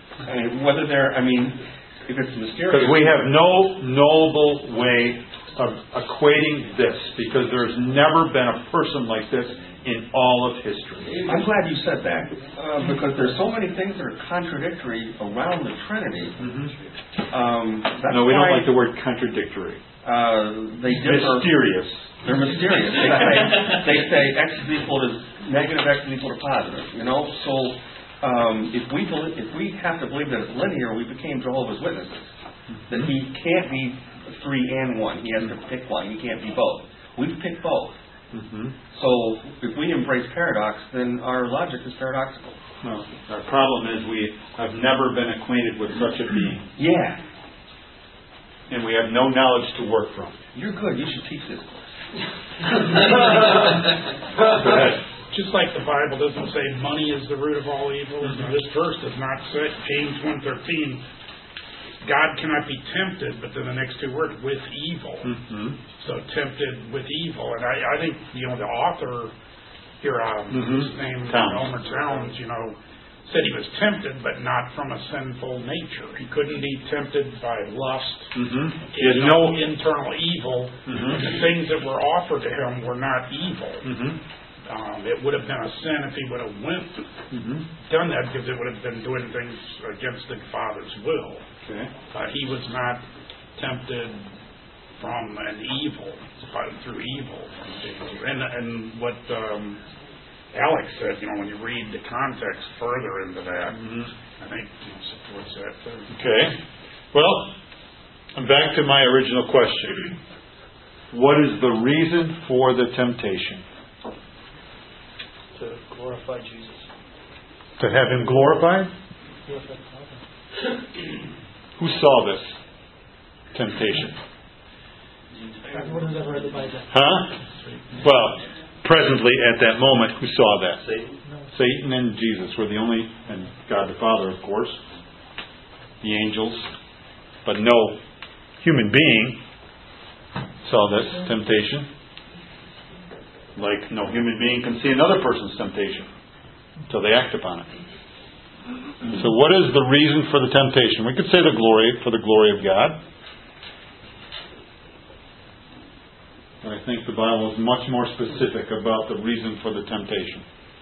If it's mysterious... Because we have no knowable way of equating this, because there's never been a person like this in all of history. I'm glad you said that, because there's so many things that are contradictory around the Trinity. No, we don't like the word contradictory. They differ. Mysterious. They're mysterious. They say X is equal to negative, X is equal to positive. So if we have to believe that it's linear, we became Jehovah's Witnesses. That he can't be 3 and 1. He has to pick one. He can't be both. We've picked both. So if we embrace paradox, then our logic is paradoxical. No, our problem is we have never been acquainted with such a being. Yeah. And we have no knowledge to work from. You're good. You should teach this course. Go ahead. Just like the Bible doesn't say money is the root of all evil, this verse does not say, James 1:13, God cannot be tempted, but then the next two words, with evil. So tempted with evil. And I think, the author here, his name, Homer Towns, said he was tempted, but not from a sinful nature. He couldn't be tempted by lust. He had no internal evil. The things that were offered to him were not evil. It would have been a sin if he would have done that, because it would have been doing things against the Father's will. He was not tempted from an evil, through evil. And what Alex said, when you read the context further into that, I think it supports that too. Okay. Well, I'm back to my original question. What is the reason for the temptation? To glorify Jesus. To have Him glorified? Glorify the Father. Who saw this temptation? Everyone who's ever read the Bible. Well, presently at that moment, who saw that? Satan. No. Satan and Jesus were the only, and God the Father, of course, the angels, but no human being saw this temptation. Like no human being can see another person's temptation until they act upon it. So what is the reason for the temptation? We could say for the glory of God. But I think the Bible is much more specific about the reason for the temptation.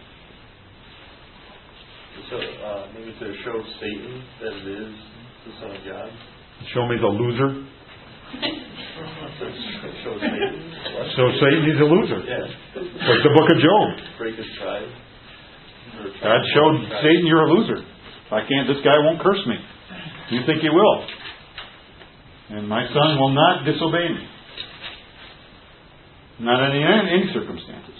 So maybe to show Satan that it is the Son of God. Show me the loser. Show Satan. So Satan, he's a loser. Yeah. Like the book of Job. Break his pride. God showed Satan, you're a loser. This guy won't curse me. You think he will. And my son will not disobey me. Not in any circumstances.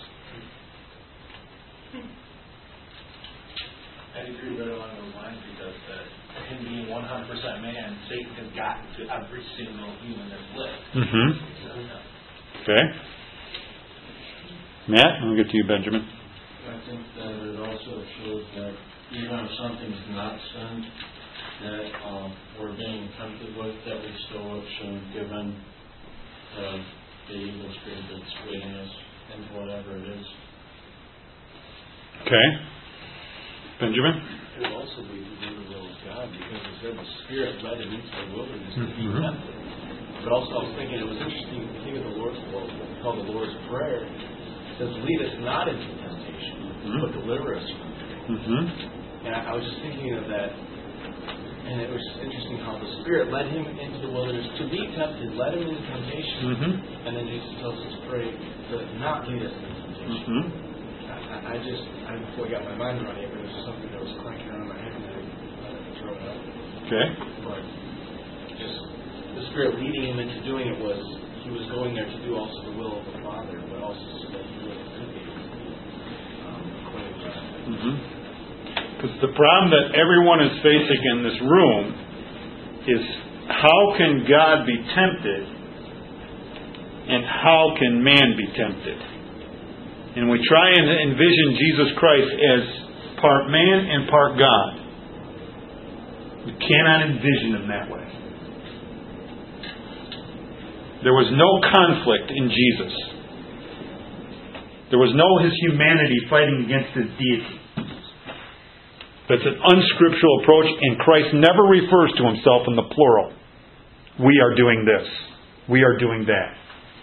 I agree right along those lines, because him being 100% man, Satan has gotten to every single human that's lived. Okay. Matt, I'll get to you, Benjamin. I think that it also shows that even if something's not sin that we're being tempted with, that we still shouldn't give in the evil spirit that's leading us into whatever it is. Okay. Benjamin? It would also be within the will of God, because it said the Spirit led him into the wilderness to be tempted. But also I was thinking it was interesting to think of the Lord's called the Lord's Prayer. It says, lead us not into temptation, but deliver us from evil. And I was just thinking of that, and it was interesting how the Spirit led him into the wilderness to be tempted, led him into temptation, and then Jesus tells us to pray to not lead us into temptation. I before I got my mind around it, it was just something that was clanking around my head, and I throw it up. Okay. But just the Spirit leading him into doing it was, he was going there to do also the will of the Father, but also so that he really could be acquainted with that. Because the problem that everyone is facing in this room is, how can God be tempted and how can man be tempted? And we try and envision Jesus Christ as part man and part God. We cannot envision Him that way. There was no conflict in Jesus. There was no His humanity fighting against His deity. That's an unscriptural approach, and Christ never refers to Himself in the plural. We are doing this. We are doing that.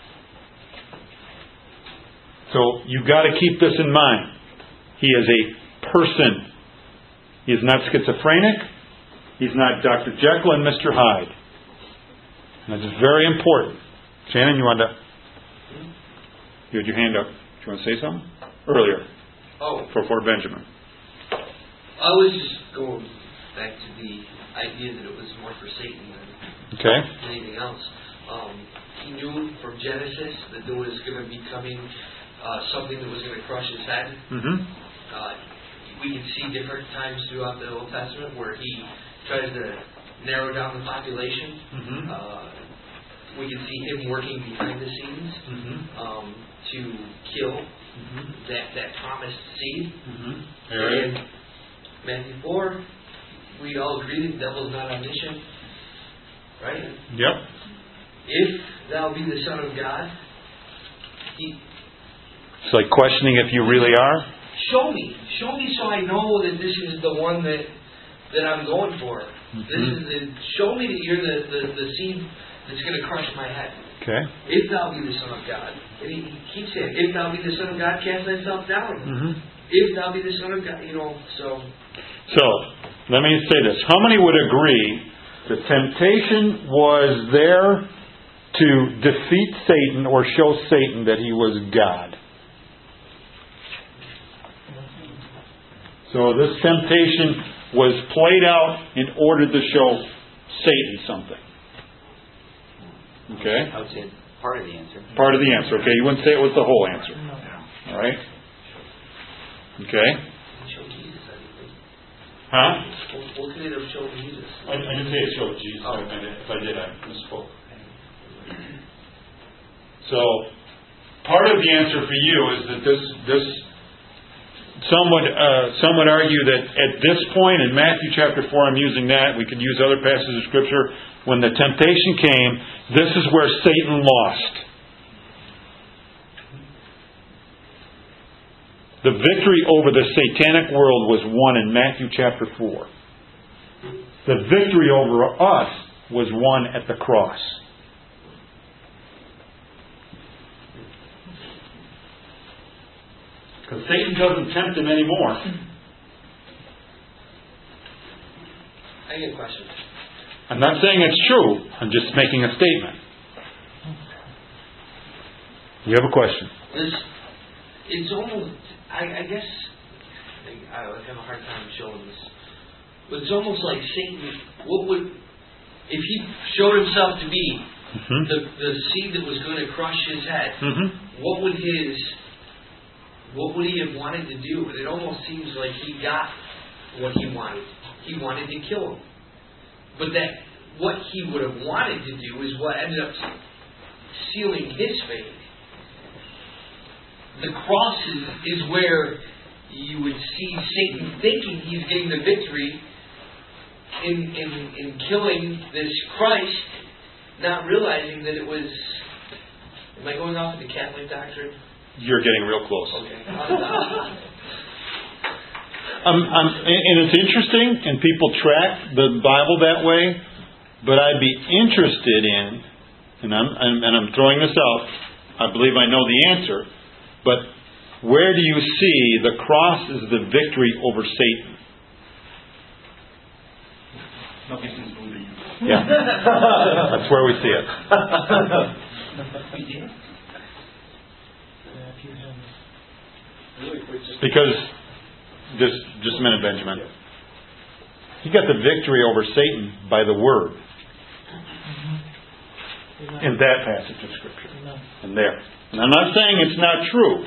So you've got to keep this in mind. He is a person. He is not schizophrenic. He's not Dr. Jekyll and Mr. Hyde. And this is very important. Shannon, you had your hand up. Do you want to say something? Earlier. For Benjamin. I was just going back to the idea that it was more for Satan than anything else. He knew from Genesis that there was going to be coming something that was going to crush his head. We can see different times throughout the Old Testament where he tries to narrow down the population. we can see him working behind the scenes to kill that promised seed. And Matthew 4, we all agree that the devil's not omniscient, right? Yep. If thou be the Son of God, it's like questioning if you really are. Show me so I know that this is the one that I'm going for. This is show me that you're the seed that's going to crush my head. Okay. If thou be the Son of God. And he keeps saying, if thou be the Son of God, cast thyself down. If thou be the Son of God, so. So, let me say this. How many would agree the temptation was there to defeat Satan or show Satan that he was God? So this temptation was played out in order to show Satan something. Okay? I would say part of the answer. Part of the answer. Okay, you wouldn't say it was the whole answer. All right? Okay? Huh? What could it have shown Jesus? I didn't say it showed Jesus. If I did, I misspoke. So, part of the answer for you is that this some would argue that at this point in Matthew chapter 4, I'm using that. We could use other passages of Scripture. When the temptation came, this is where Satan lost. The victory over the satanic world was won in Matthew chapter 4. The victory over us was won at the cross. Because Satan doesn't tempt him anymore. I get a question. I'm not saying it's true. I'm just making a statement. You have a question? It's almost, I guess, I have a hard time showing this. But it's almost like Satan, if he showed himself to be the seed that was going to crush his head, what would he have wanted to do? And it almost seems like he got what he wanted. He wanted to kill him. But what he would have wanted to do is what ended up sealing his fate. The cross is where you would see Satan thinking he's getting the victory in killing this Christ, not realizing that it was... Am I going off of the Catholic doctrine? You're getting real close. Okay. And it's interesting, and people track the Bible that way, but I'd be interested in, and I'm throwing this out, I believe I know the answer, but where do you see the cross is the victory over Satan? Yeah. That's where we see it. Because, just a minute, Benjamin. He got the victory over Satan by the Word. In that passage of Scripture. And there. And I'm not saying it's not true.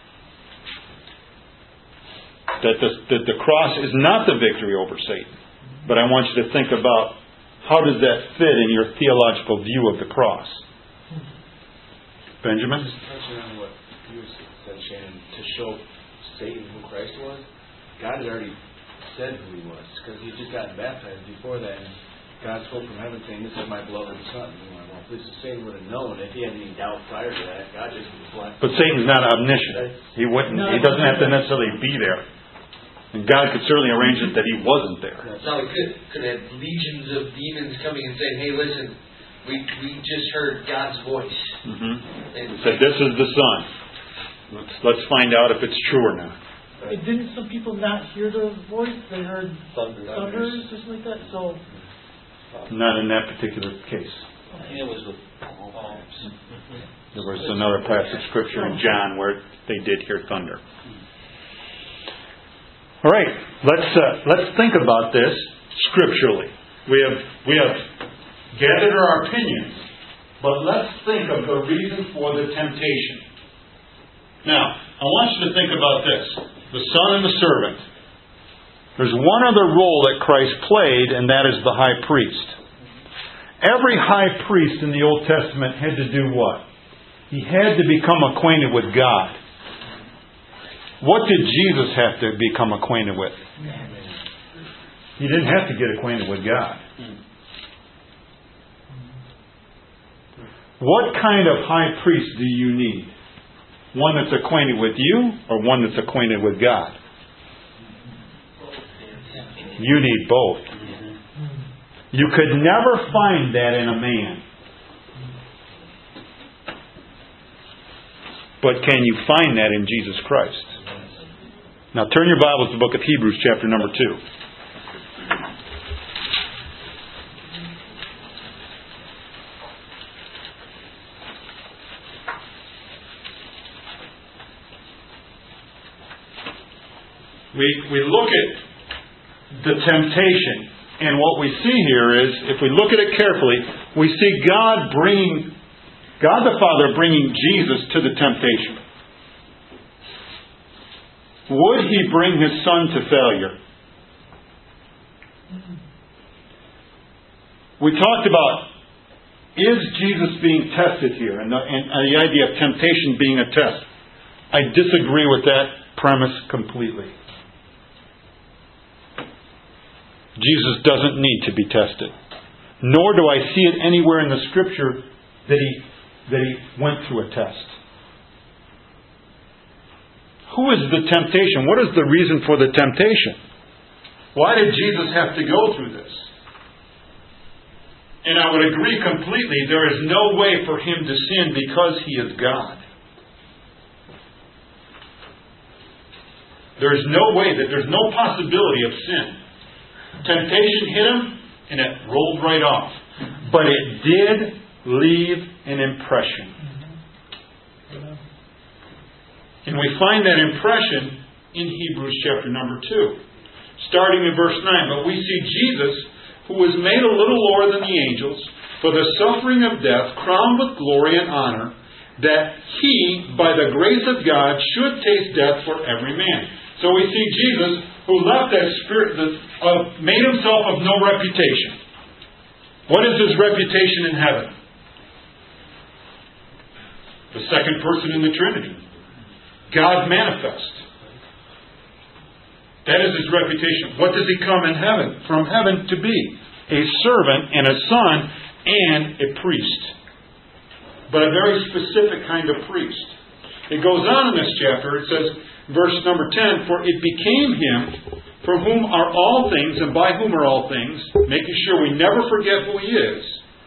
That the cross is not the victory over Satan. But I want you to think about how does that fit in your theological view of the cross. Benjamin? Just touching on what you said, Shannon, to show Satan who Christ was, God had already said who he was, because he had just gotten baptized before that, and God spoke from heaven saying, "This is my beloved Son." Well, this is Satan would have known if he had any doubt prior to that. God just reflected. But Satan's not omniscient. He wouldn't. He doesn't have to necessarily be there. And God could certainly arrange it that he wasn't there. Now, we could have legions of demons coming and saying, "Hey, listen, we just heard God's voice." And said, "This is the Son. Let's find out if it's true or not." Didn't some people not hear the voice? They heard thunder or something like that. So, not in that particular case. It was with Paul. There was another passage of Scripture in John where they did hear thunder. All right, let's think about this scripturally. We have gathered our opinions, but let's think of the reason for the temptation. Now, I want you to think about this: the son and the servant. There's one other role that Christ played, and that is the high priest. Every high priest in the Old Testament had to do what? He had to become acquainted with God. What did Jesus have to become acquainted with? He didn't have to get acquainted with God. What kind of high priest do you need? One that's acquainted with you or one that's acquainted with God? You need both. You could never find that in a man. But can you find that in Jesus Christ? Now turn your Bibles to the book of Hebrews, chapter number 2. We look at the temptation, and what we see here is, if we look at it carefully, we see God the Father bringing Jesus to the temptation. Would He bring His Son to failure? We talked about, is Jesus being tested here? And the idea of temptation being a test. I disagree with that premise completely. Jesus doesn't need to be tested. Nor do I see it anywhere in the Scripture that He went through a test. Who is the temptation? What is the reason for the temptation? Why did Jesus have to go through this? And I would agree completely, there is no way for Him to sin because He is God. There is no way, there's no possibility of sin. Temptation hit Him and it rolled right off. But it did leave an impression. And we find that impression in Hebrews chapter number 2. Starting in verse 9. But we see Jesus, who was made a little lower than the angels, for the suffering of death, crowned with glory and honor, that He, by the grace of God, should taste death for every man. So we see Jesus, who left that spirit, made Himself of no reputation. What is His reputation in heaven? The second person in the Trinity. God manifest. That is His reputation. What does He come in heaven? From heaven to be a servant and a son and a priest. But a very specific kind of priest. It goes on in this chapter. It says, verse number 10, for it became Him from whom are all things and by whom are all things, making sure we never forget who He is,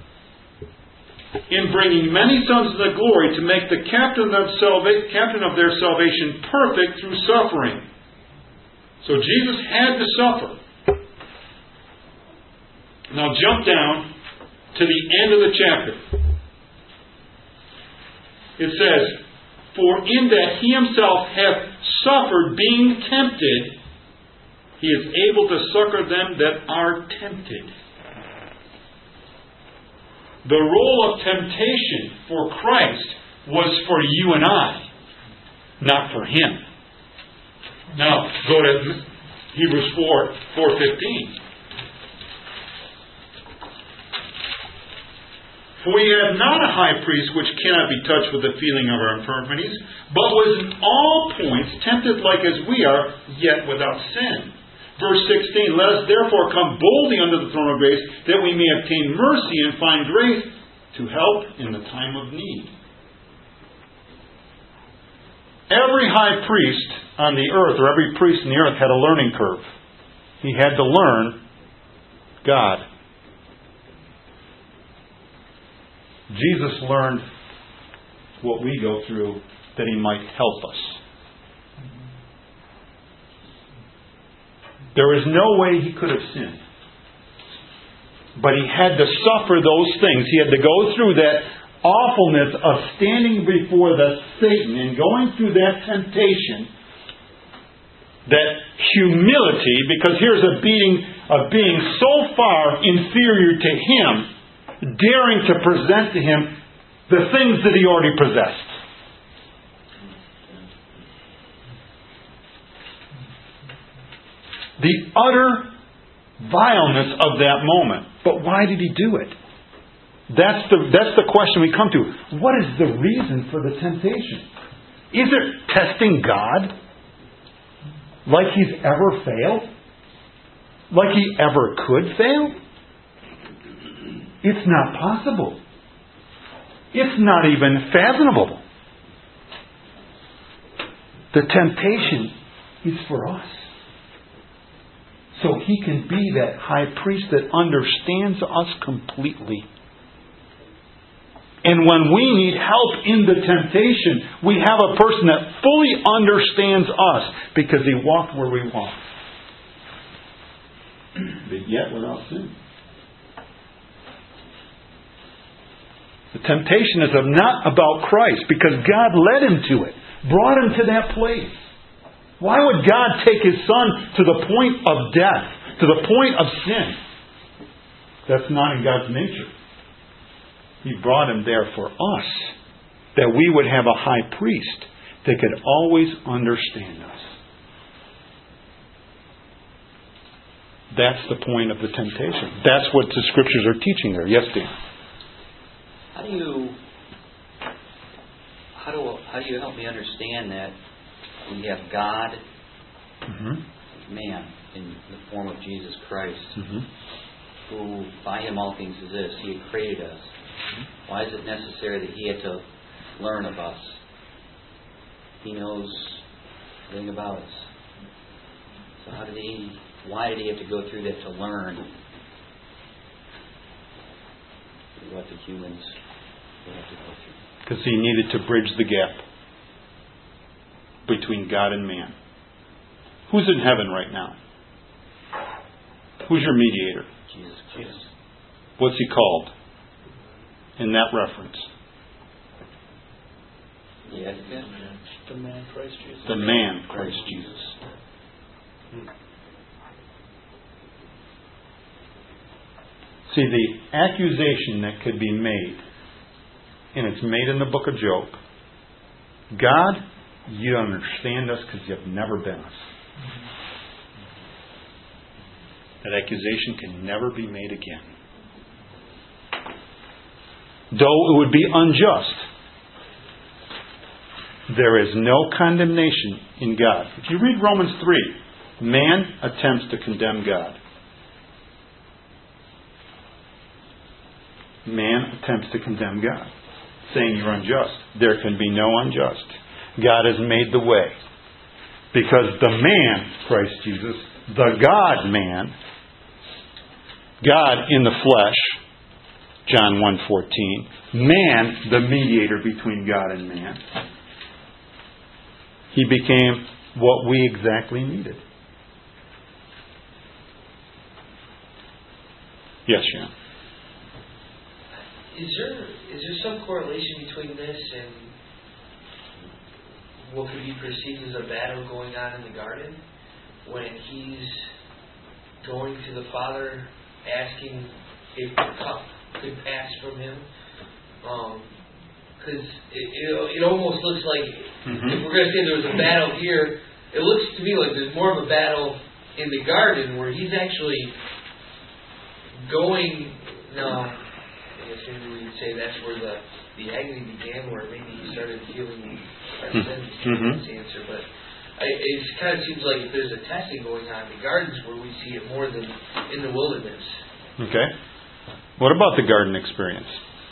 in bringing many sons to the glory, to make the captain of their salvation perfect through suffering. So Jesus had to suffer. Now jump down to the end of the chapter. It says, for in that He Himself hath suffered being tempted, He is able to succor them that are tempted. The role of temptation for Christ was for you and I, not for Him. Now, go to Hebrews 4:15. For we have not a high priest which cannot be touched with the feeling of our infirmities, but was in all points tempted like as we are, yet without sin. Verse 16, let us therefore come boldly under the throne of grace, that we may obtain mercy and find grace to help in the time of need. Every high priest on the earth, or every priest on the earth, had a learning curve. He had to learn God. Jesus learned what we go through that He might help us. There is no way He could have sinned. But He had to suffer those things. He had to go through that awfulness of standing before the Satan and going through that temptation, that humility, because here's a being so far inferior to Him, daring to present to Him the things that He already possessed. The utter vileness of that moment. But why did He do it? That's the question we come to. What is the reason for the temptation? Is it testing God? Like He's ever failed? Like He ever could fail? It's not possible. It's not even fathomable. The temptation is for us. So He can be that high priest that understands us completely. And when we need help in the temptation, we have a person that fully understands us because He walked where we walked. But yet without sin. The temptation is not about Christ because God led Him to it, brought Him to that place. Why would God take His Son to the point of death, to the point of sin? That's not in God's nature. He brought Him there for us, that we would have a high priest that could always understand us. That's the point of the temptation. That's what the Scriptures are teaching there. Yes, Dan? How do you help me understand that we have God, man, in the form of Jesus Christ, who by Him all things exist. He had created us. Why is it necessary that He had to learn of us? He knows everything about us. So why did He have to go through that to learn what the humans would have to go through? Because He needed to bridge the gap between God and man. Who's in heaven right now? Who's your mediator? Jesus. What's He called in that reference? Yes. The man Christ Jesus. The man Christ Jesus. See, the accusation that could be made, and it's made in the book of Job, God, you don't understand us because you've never been us. That accusation can never be made again. Though it would be unjust, there is no condemnation in God. If you read Romans 3, man attempts to condemn God. Man attempts to condemn God, saying you're unjust. There can be no unjust. God has made the way. Because the man, Christ Jesus, the God-man, God in the flesh, John 1:14, man, the mediator between God and man, He became what we exactly needed. Yes, Sean. Is there some correlation between this and what could be perceived as a battle going on in the garden when He's going to the Father asking if the cup could pass from Him? Because it almost looks like if we're going to say there was a battle here, it looks to me like there's more of a battle in the garden where He's actually going. No, I guess maybe we would say that's where the agony began, where maybe He started feeling our sins. That's the answer, but it kind of seems like if there's a testing going on in the gardens where we see it more than in the wilderness. Okay. What about the garden experience?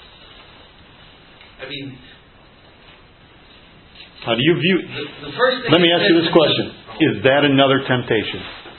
I mean, how do you view? The first thing. Let me ask you this question: is that another temptation?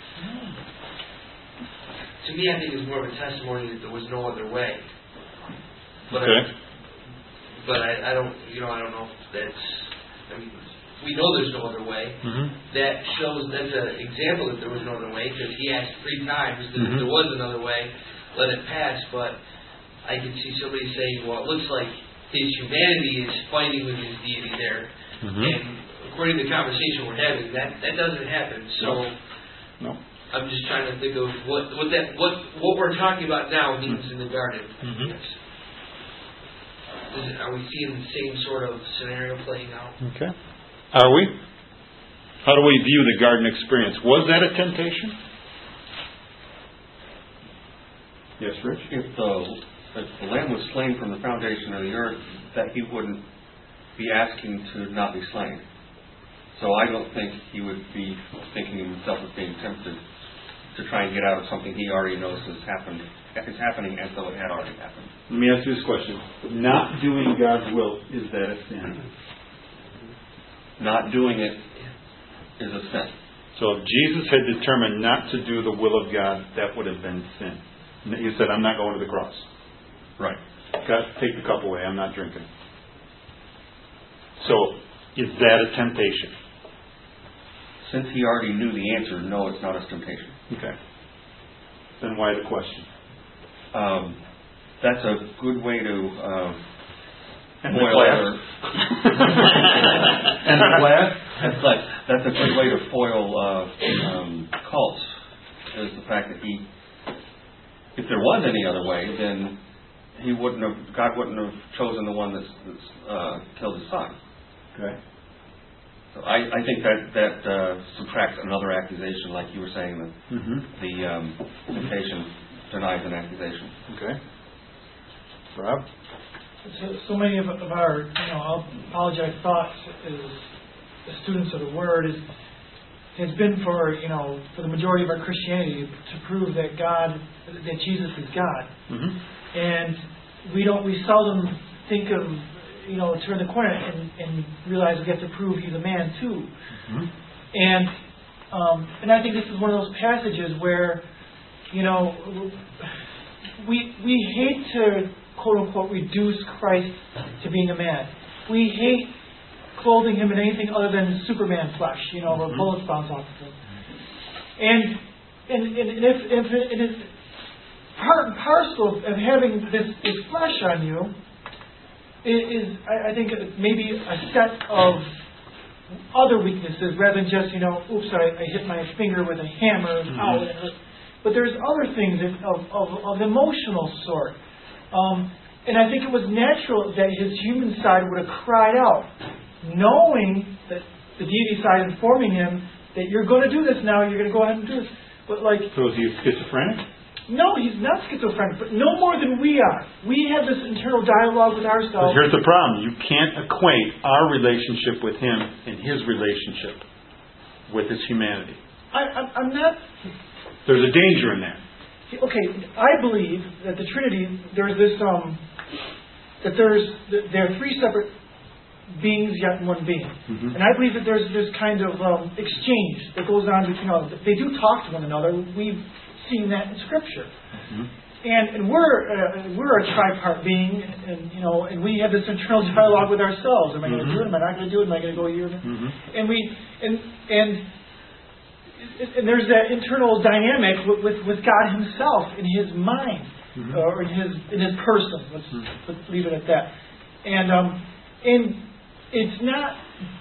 To me, I think it's more of a testimony that there was no other way. But okay. I don't know if that's. I mean, we know there's no other way. That's an example that there was no other way because He asked 3 times that if there was another way, let it pass. But I can see somebody saying, well, it looks like His humanity is fighting with His deity there, and according to the conversation we're having, that doesn't happen. So no. I'm just trying to think of what we're talking about now means in the garden. Yes. Are we seeing the same sort of scenario playing out? Okay. Are we? How do we view the garden experience? Was that a temptation? Yes, Rich? If the if the Lamb was slain from the foundation of the earth, that He wouldn't be asking to not be slain. So I don't think He would be thinking of Himself as being tempted to try and get out of something He already knows is happening as though it had already happened. Let me ask you this question. Not doing God's will, is that a sin? Not doing it is a sin. So if Jesus had determined not to do the will of God, that would have been sin. You said, I'm not going to the cross. Right. God, take the cup away. I'm not drinking. So, is that a temptation? Since He already knew the answer, no, it's not a temptation. Okay. Then why the question? That's a good way to and the glass. And the glass? That's a good way to foil cults, is the fact that if there was any other way, then God wouldn't have chosen the one that's killed His Son. Okay. So I think that subtracts another accusation, like you were saying, that the temptation denies an accusation. Okay. Rob? So many of our, apologetic thoughts as students of the Word has been for the majority of our Christianity to prove that Jesus is God. Mm-hmm. And we seldom think of, turn the corner and realize we have to prove He's a man too. Mm-hmm. And I think this is one of those passages where, we hate to quote unquote reduce Christ to being a man. We hate clothing Him in anything other than Superman flesh, where bullets bounce off of Him. And if it's part and parcel of having this flesh on you is I think maybe a set of other weaknesses rather than just oops, I hit my finger with a hammer. Ow, it hurt. But there's other things of emotional sort. And I think it was natural that His human side would have cried out, knowing that the deity side informing Him that you're going to do this now, you're going to go ahead and do this. But so is He schizophrenic? No, He's not schizophrenic, but no more than we are. We have this internal dialogue with ourselves. But here's the problem. You can't equate our relationship with Him and His relationship with His humanity. I'm not... There's a danger in that. Okay, I believe that the Trinity, there's this, there are three separate beings yet in one being. Mm-hmm. And I believe that there's this kind of exchange that goes on between all of them. They do talk to one another. We've seen that in Scripture. Mm-hmm. And we're a tripart being, and we have this internal dialogue with ourselves. Am I going to do it? Am I not going to do it? Am I going to go here? Mm-hmm. And there's that internal dynamic with God Himself in His mind, or in His person. Let's leave it at that. And it's not.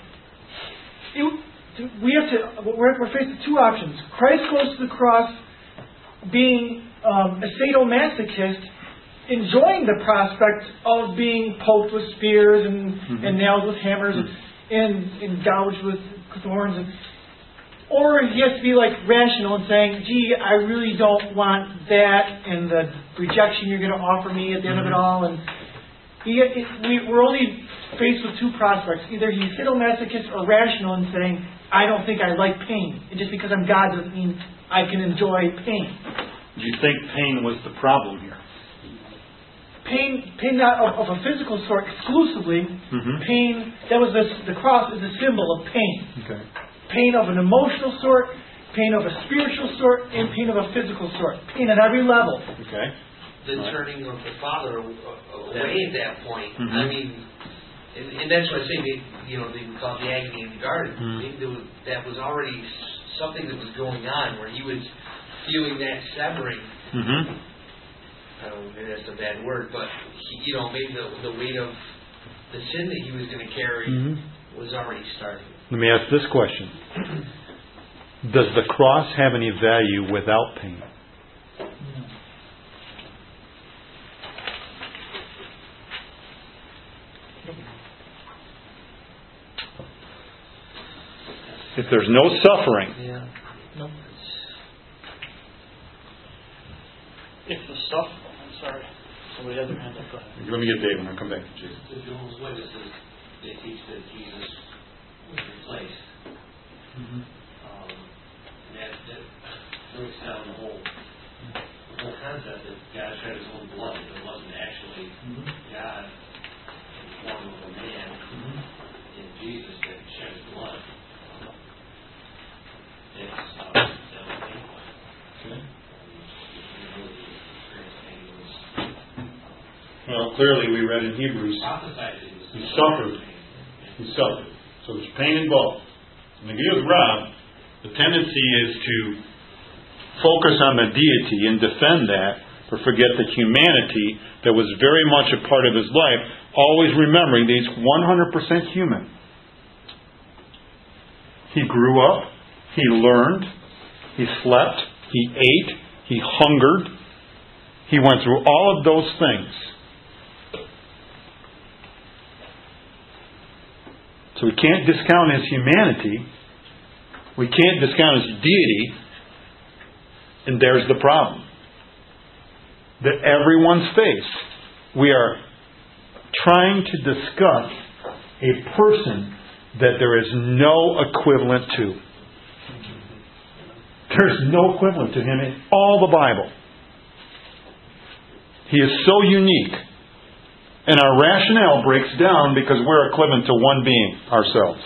We're faced with two options. Christ goes to the cross, being a sadomasochist, enjoying the prospect of being poked with spears and nailed with hammers and gouged with thorns. Or he has to be rational and saying, gee, I really don't want that and the rejection you're going to offer me at the end of it all. And we're only faced with two prospects. Either he's sadomasochist or rational and saying, I don't think I like pain. And just because I'm God doesn't mean I can enjoy pain. Do you think pain was the problem here? Pain not of a physical sort exclusively. Pain, that was the cross is a symbol of pain. Okay. Pain of an emotional sort, pain of a spiritual sort, and pain of a physical sort. Pain at every level. Okay. The turning of the Father away at that point. I mean, and that's what I say. They call it the agony in the garden. That was already something that was going on, where he was feeling that severing. Maybe that's a bad word, but maybe the weight of the sin that he was going to carry was already starting. Let me ask this question. Does the cross have any value without pain? If there's no suffering. No. If the suffering, Somebody has their hand up. Go ahead. Let me get Dave and I'll come back to Jesus. The Jehovah's Witnesses, they teach that Jesus was replaced. That breaks down the whole concept that God shed his own blood. It wasn't actually God in the form of a man in Jesus that shed his blood. Well, clearly we read in Hebrews, he suffered. He suffered. So there's pain involved. And the view of Rob, the tendency is to focus on the deity and defend that, or forget the humanity that was very much a part of his life, always remembering that he's 100% human. He grew up, he learned, he slept, he ate, he hungered, he went through all of those things. So we can't discount his humanity. We can't discount his deity. And there's the problem. That everyone's face, we are trying to discuss a person that there is no equivalent to. There's no equivalent to him in all the Bible. He is so unique. And our rationale breaks down because we're equivalent to one being, ourselves.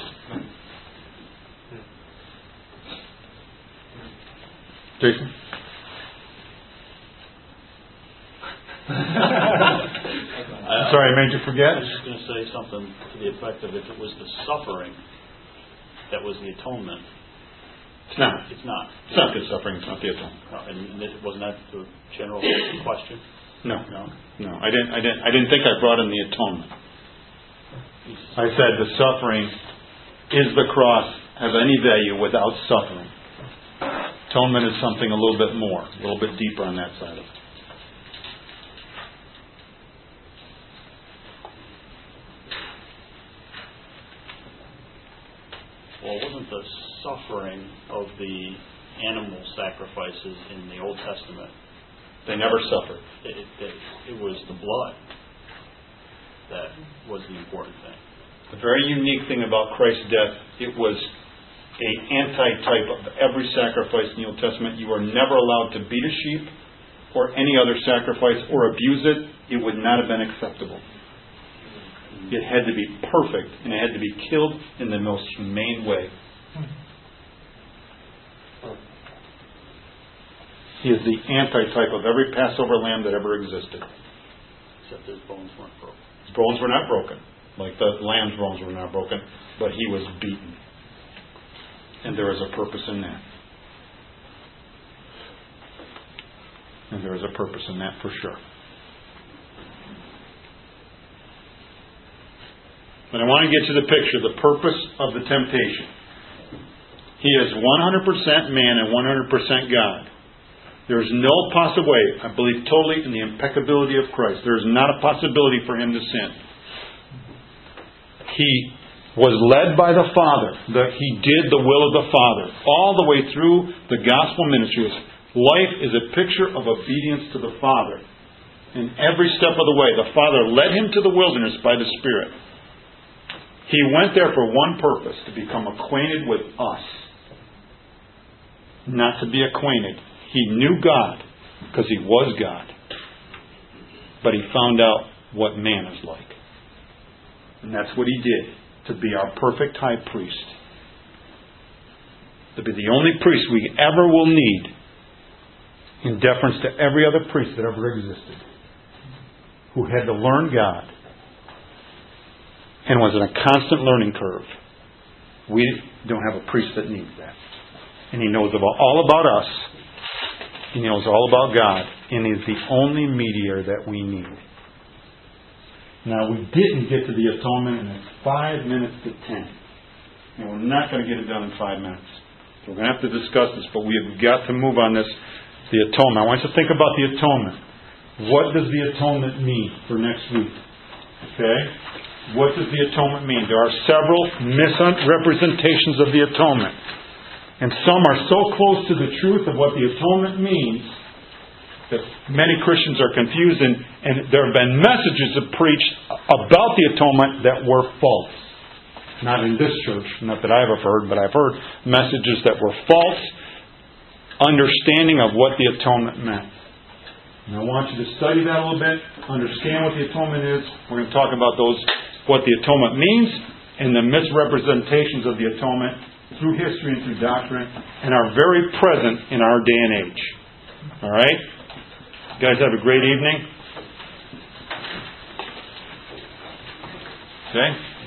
Jason? Sorry, I made you forget? I was just going to say something to the effect of if it was the suffering that was the atonement. It's not. It's not. It's not the suffering, it's not the atonement. No, and wasn't that the general question? No. I didn't think I brought in the atonement. I said the suffering is the cross has any value without suffering. Atonement is something a little bit more, a little bit deeper on that side of it. Well, wasn't the suffering of the animal sacrifices in the Old Testament? They never suffered. It was the blood that was the important thing. The very unique thing about Christ's death, it was an anti-type of every sacrifice in the Old Testament. You are never allowed to beat a sheep or any other sacrifice or abuse it. It would not have been acceptable. It had to be perfect, and it had to be killed in the most humane way. He is the anti-type of every Passover lamb that ever existed. Except his bones weren't broken. His bones were not broken. Like the lamb's bones were not broken. But he was beaten. And there is a purpose in that. And there is a purpose in that for sure. But I want to get to the picture, the purpose of the temptation. He is 100% man and 100% God. There is no possible way, I believe totally in the impeccability of Christ. There is not a possibility for him to sin. He was led by the Father. He did the will of the Father. All the way through the gospel ministry. His life is a picture of obedience to the Father. In every step of the way, the Father led him to the wilderness by the Spirit. He went there for one purpose, to become acquainted with us. Not to be acquainted. He knew God, because he was God. But he found out what man is like. And that's what he did, to be our perfect high priest. To be the only priest we ever will need, in deference to every other priest that ever existed, who had to learn God, and was in a constant learning curve. We don't have a priest that needs that. And he knows all about us. He knows all about God. And is the only mediator that we need. Now, we didn't get to the atonement, and it's 5 minutes to 10. And we're not going to get it done in 5 minutes. So we're going to have to discuss this, but we have got to move on this. The atonement. I want you to think about the atonement. What does the atonement mean for next week? Okay? What does the atonement mean? There are several misrepresentations of the atonement. And some are so close to the truth of what the atonement means that many Christians are confused in, and there have been messages that preached about the atonement that were false. Not in this church, not that I've ever heard, but I've heard messages that were false understanding of what the atonement meant. And I want you to study that a little bit, understand what the atonement is. We're going to talk about what the atonement means, and the misrepresentations of the atonement through history and through doctrine, and are very present in our day and age. All right? You guys have a great evening. Okay?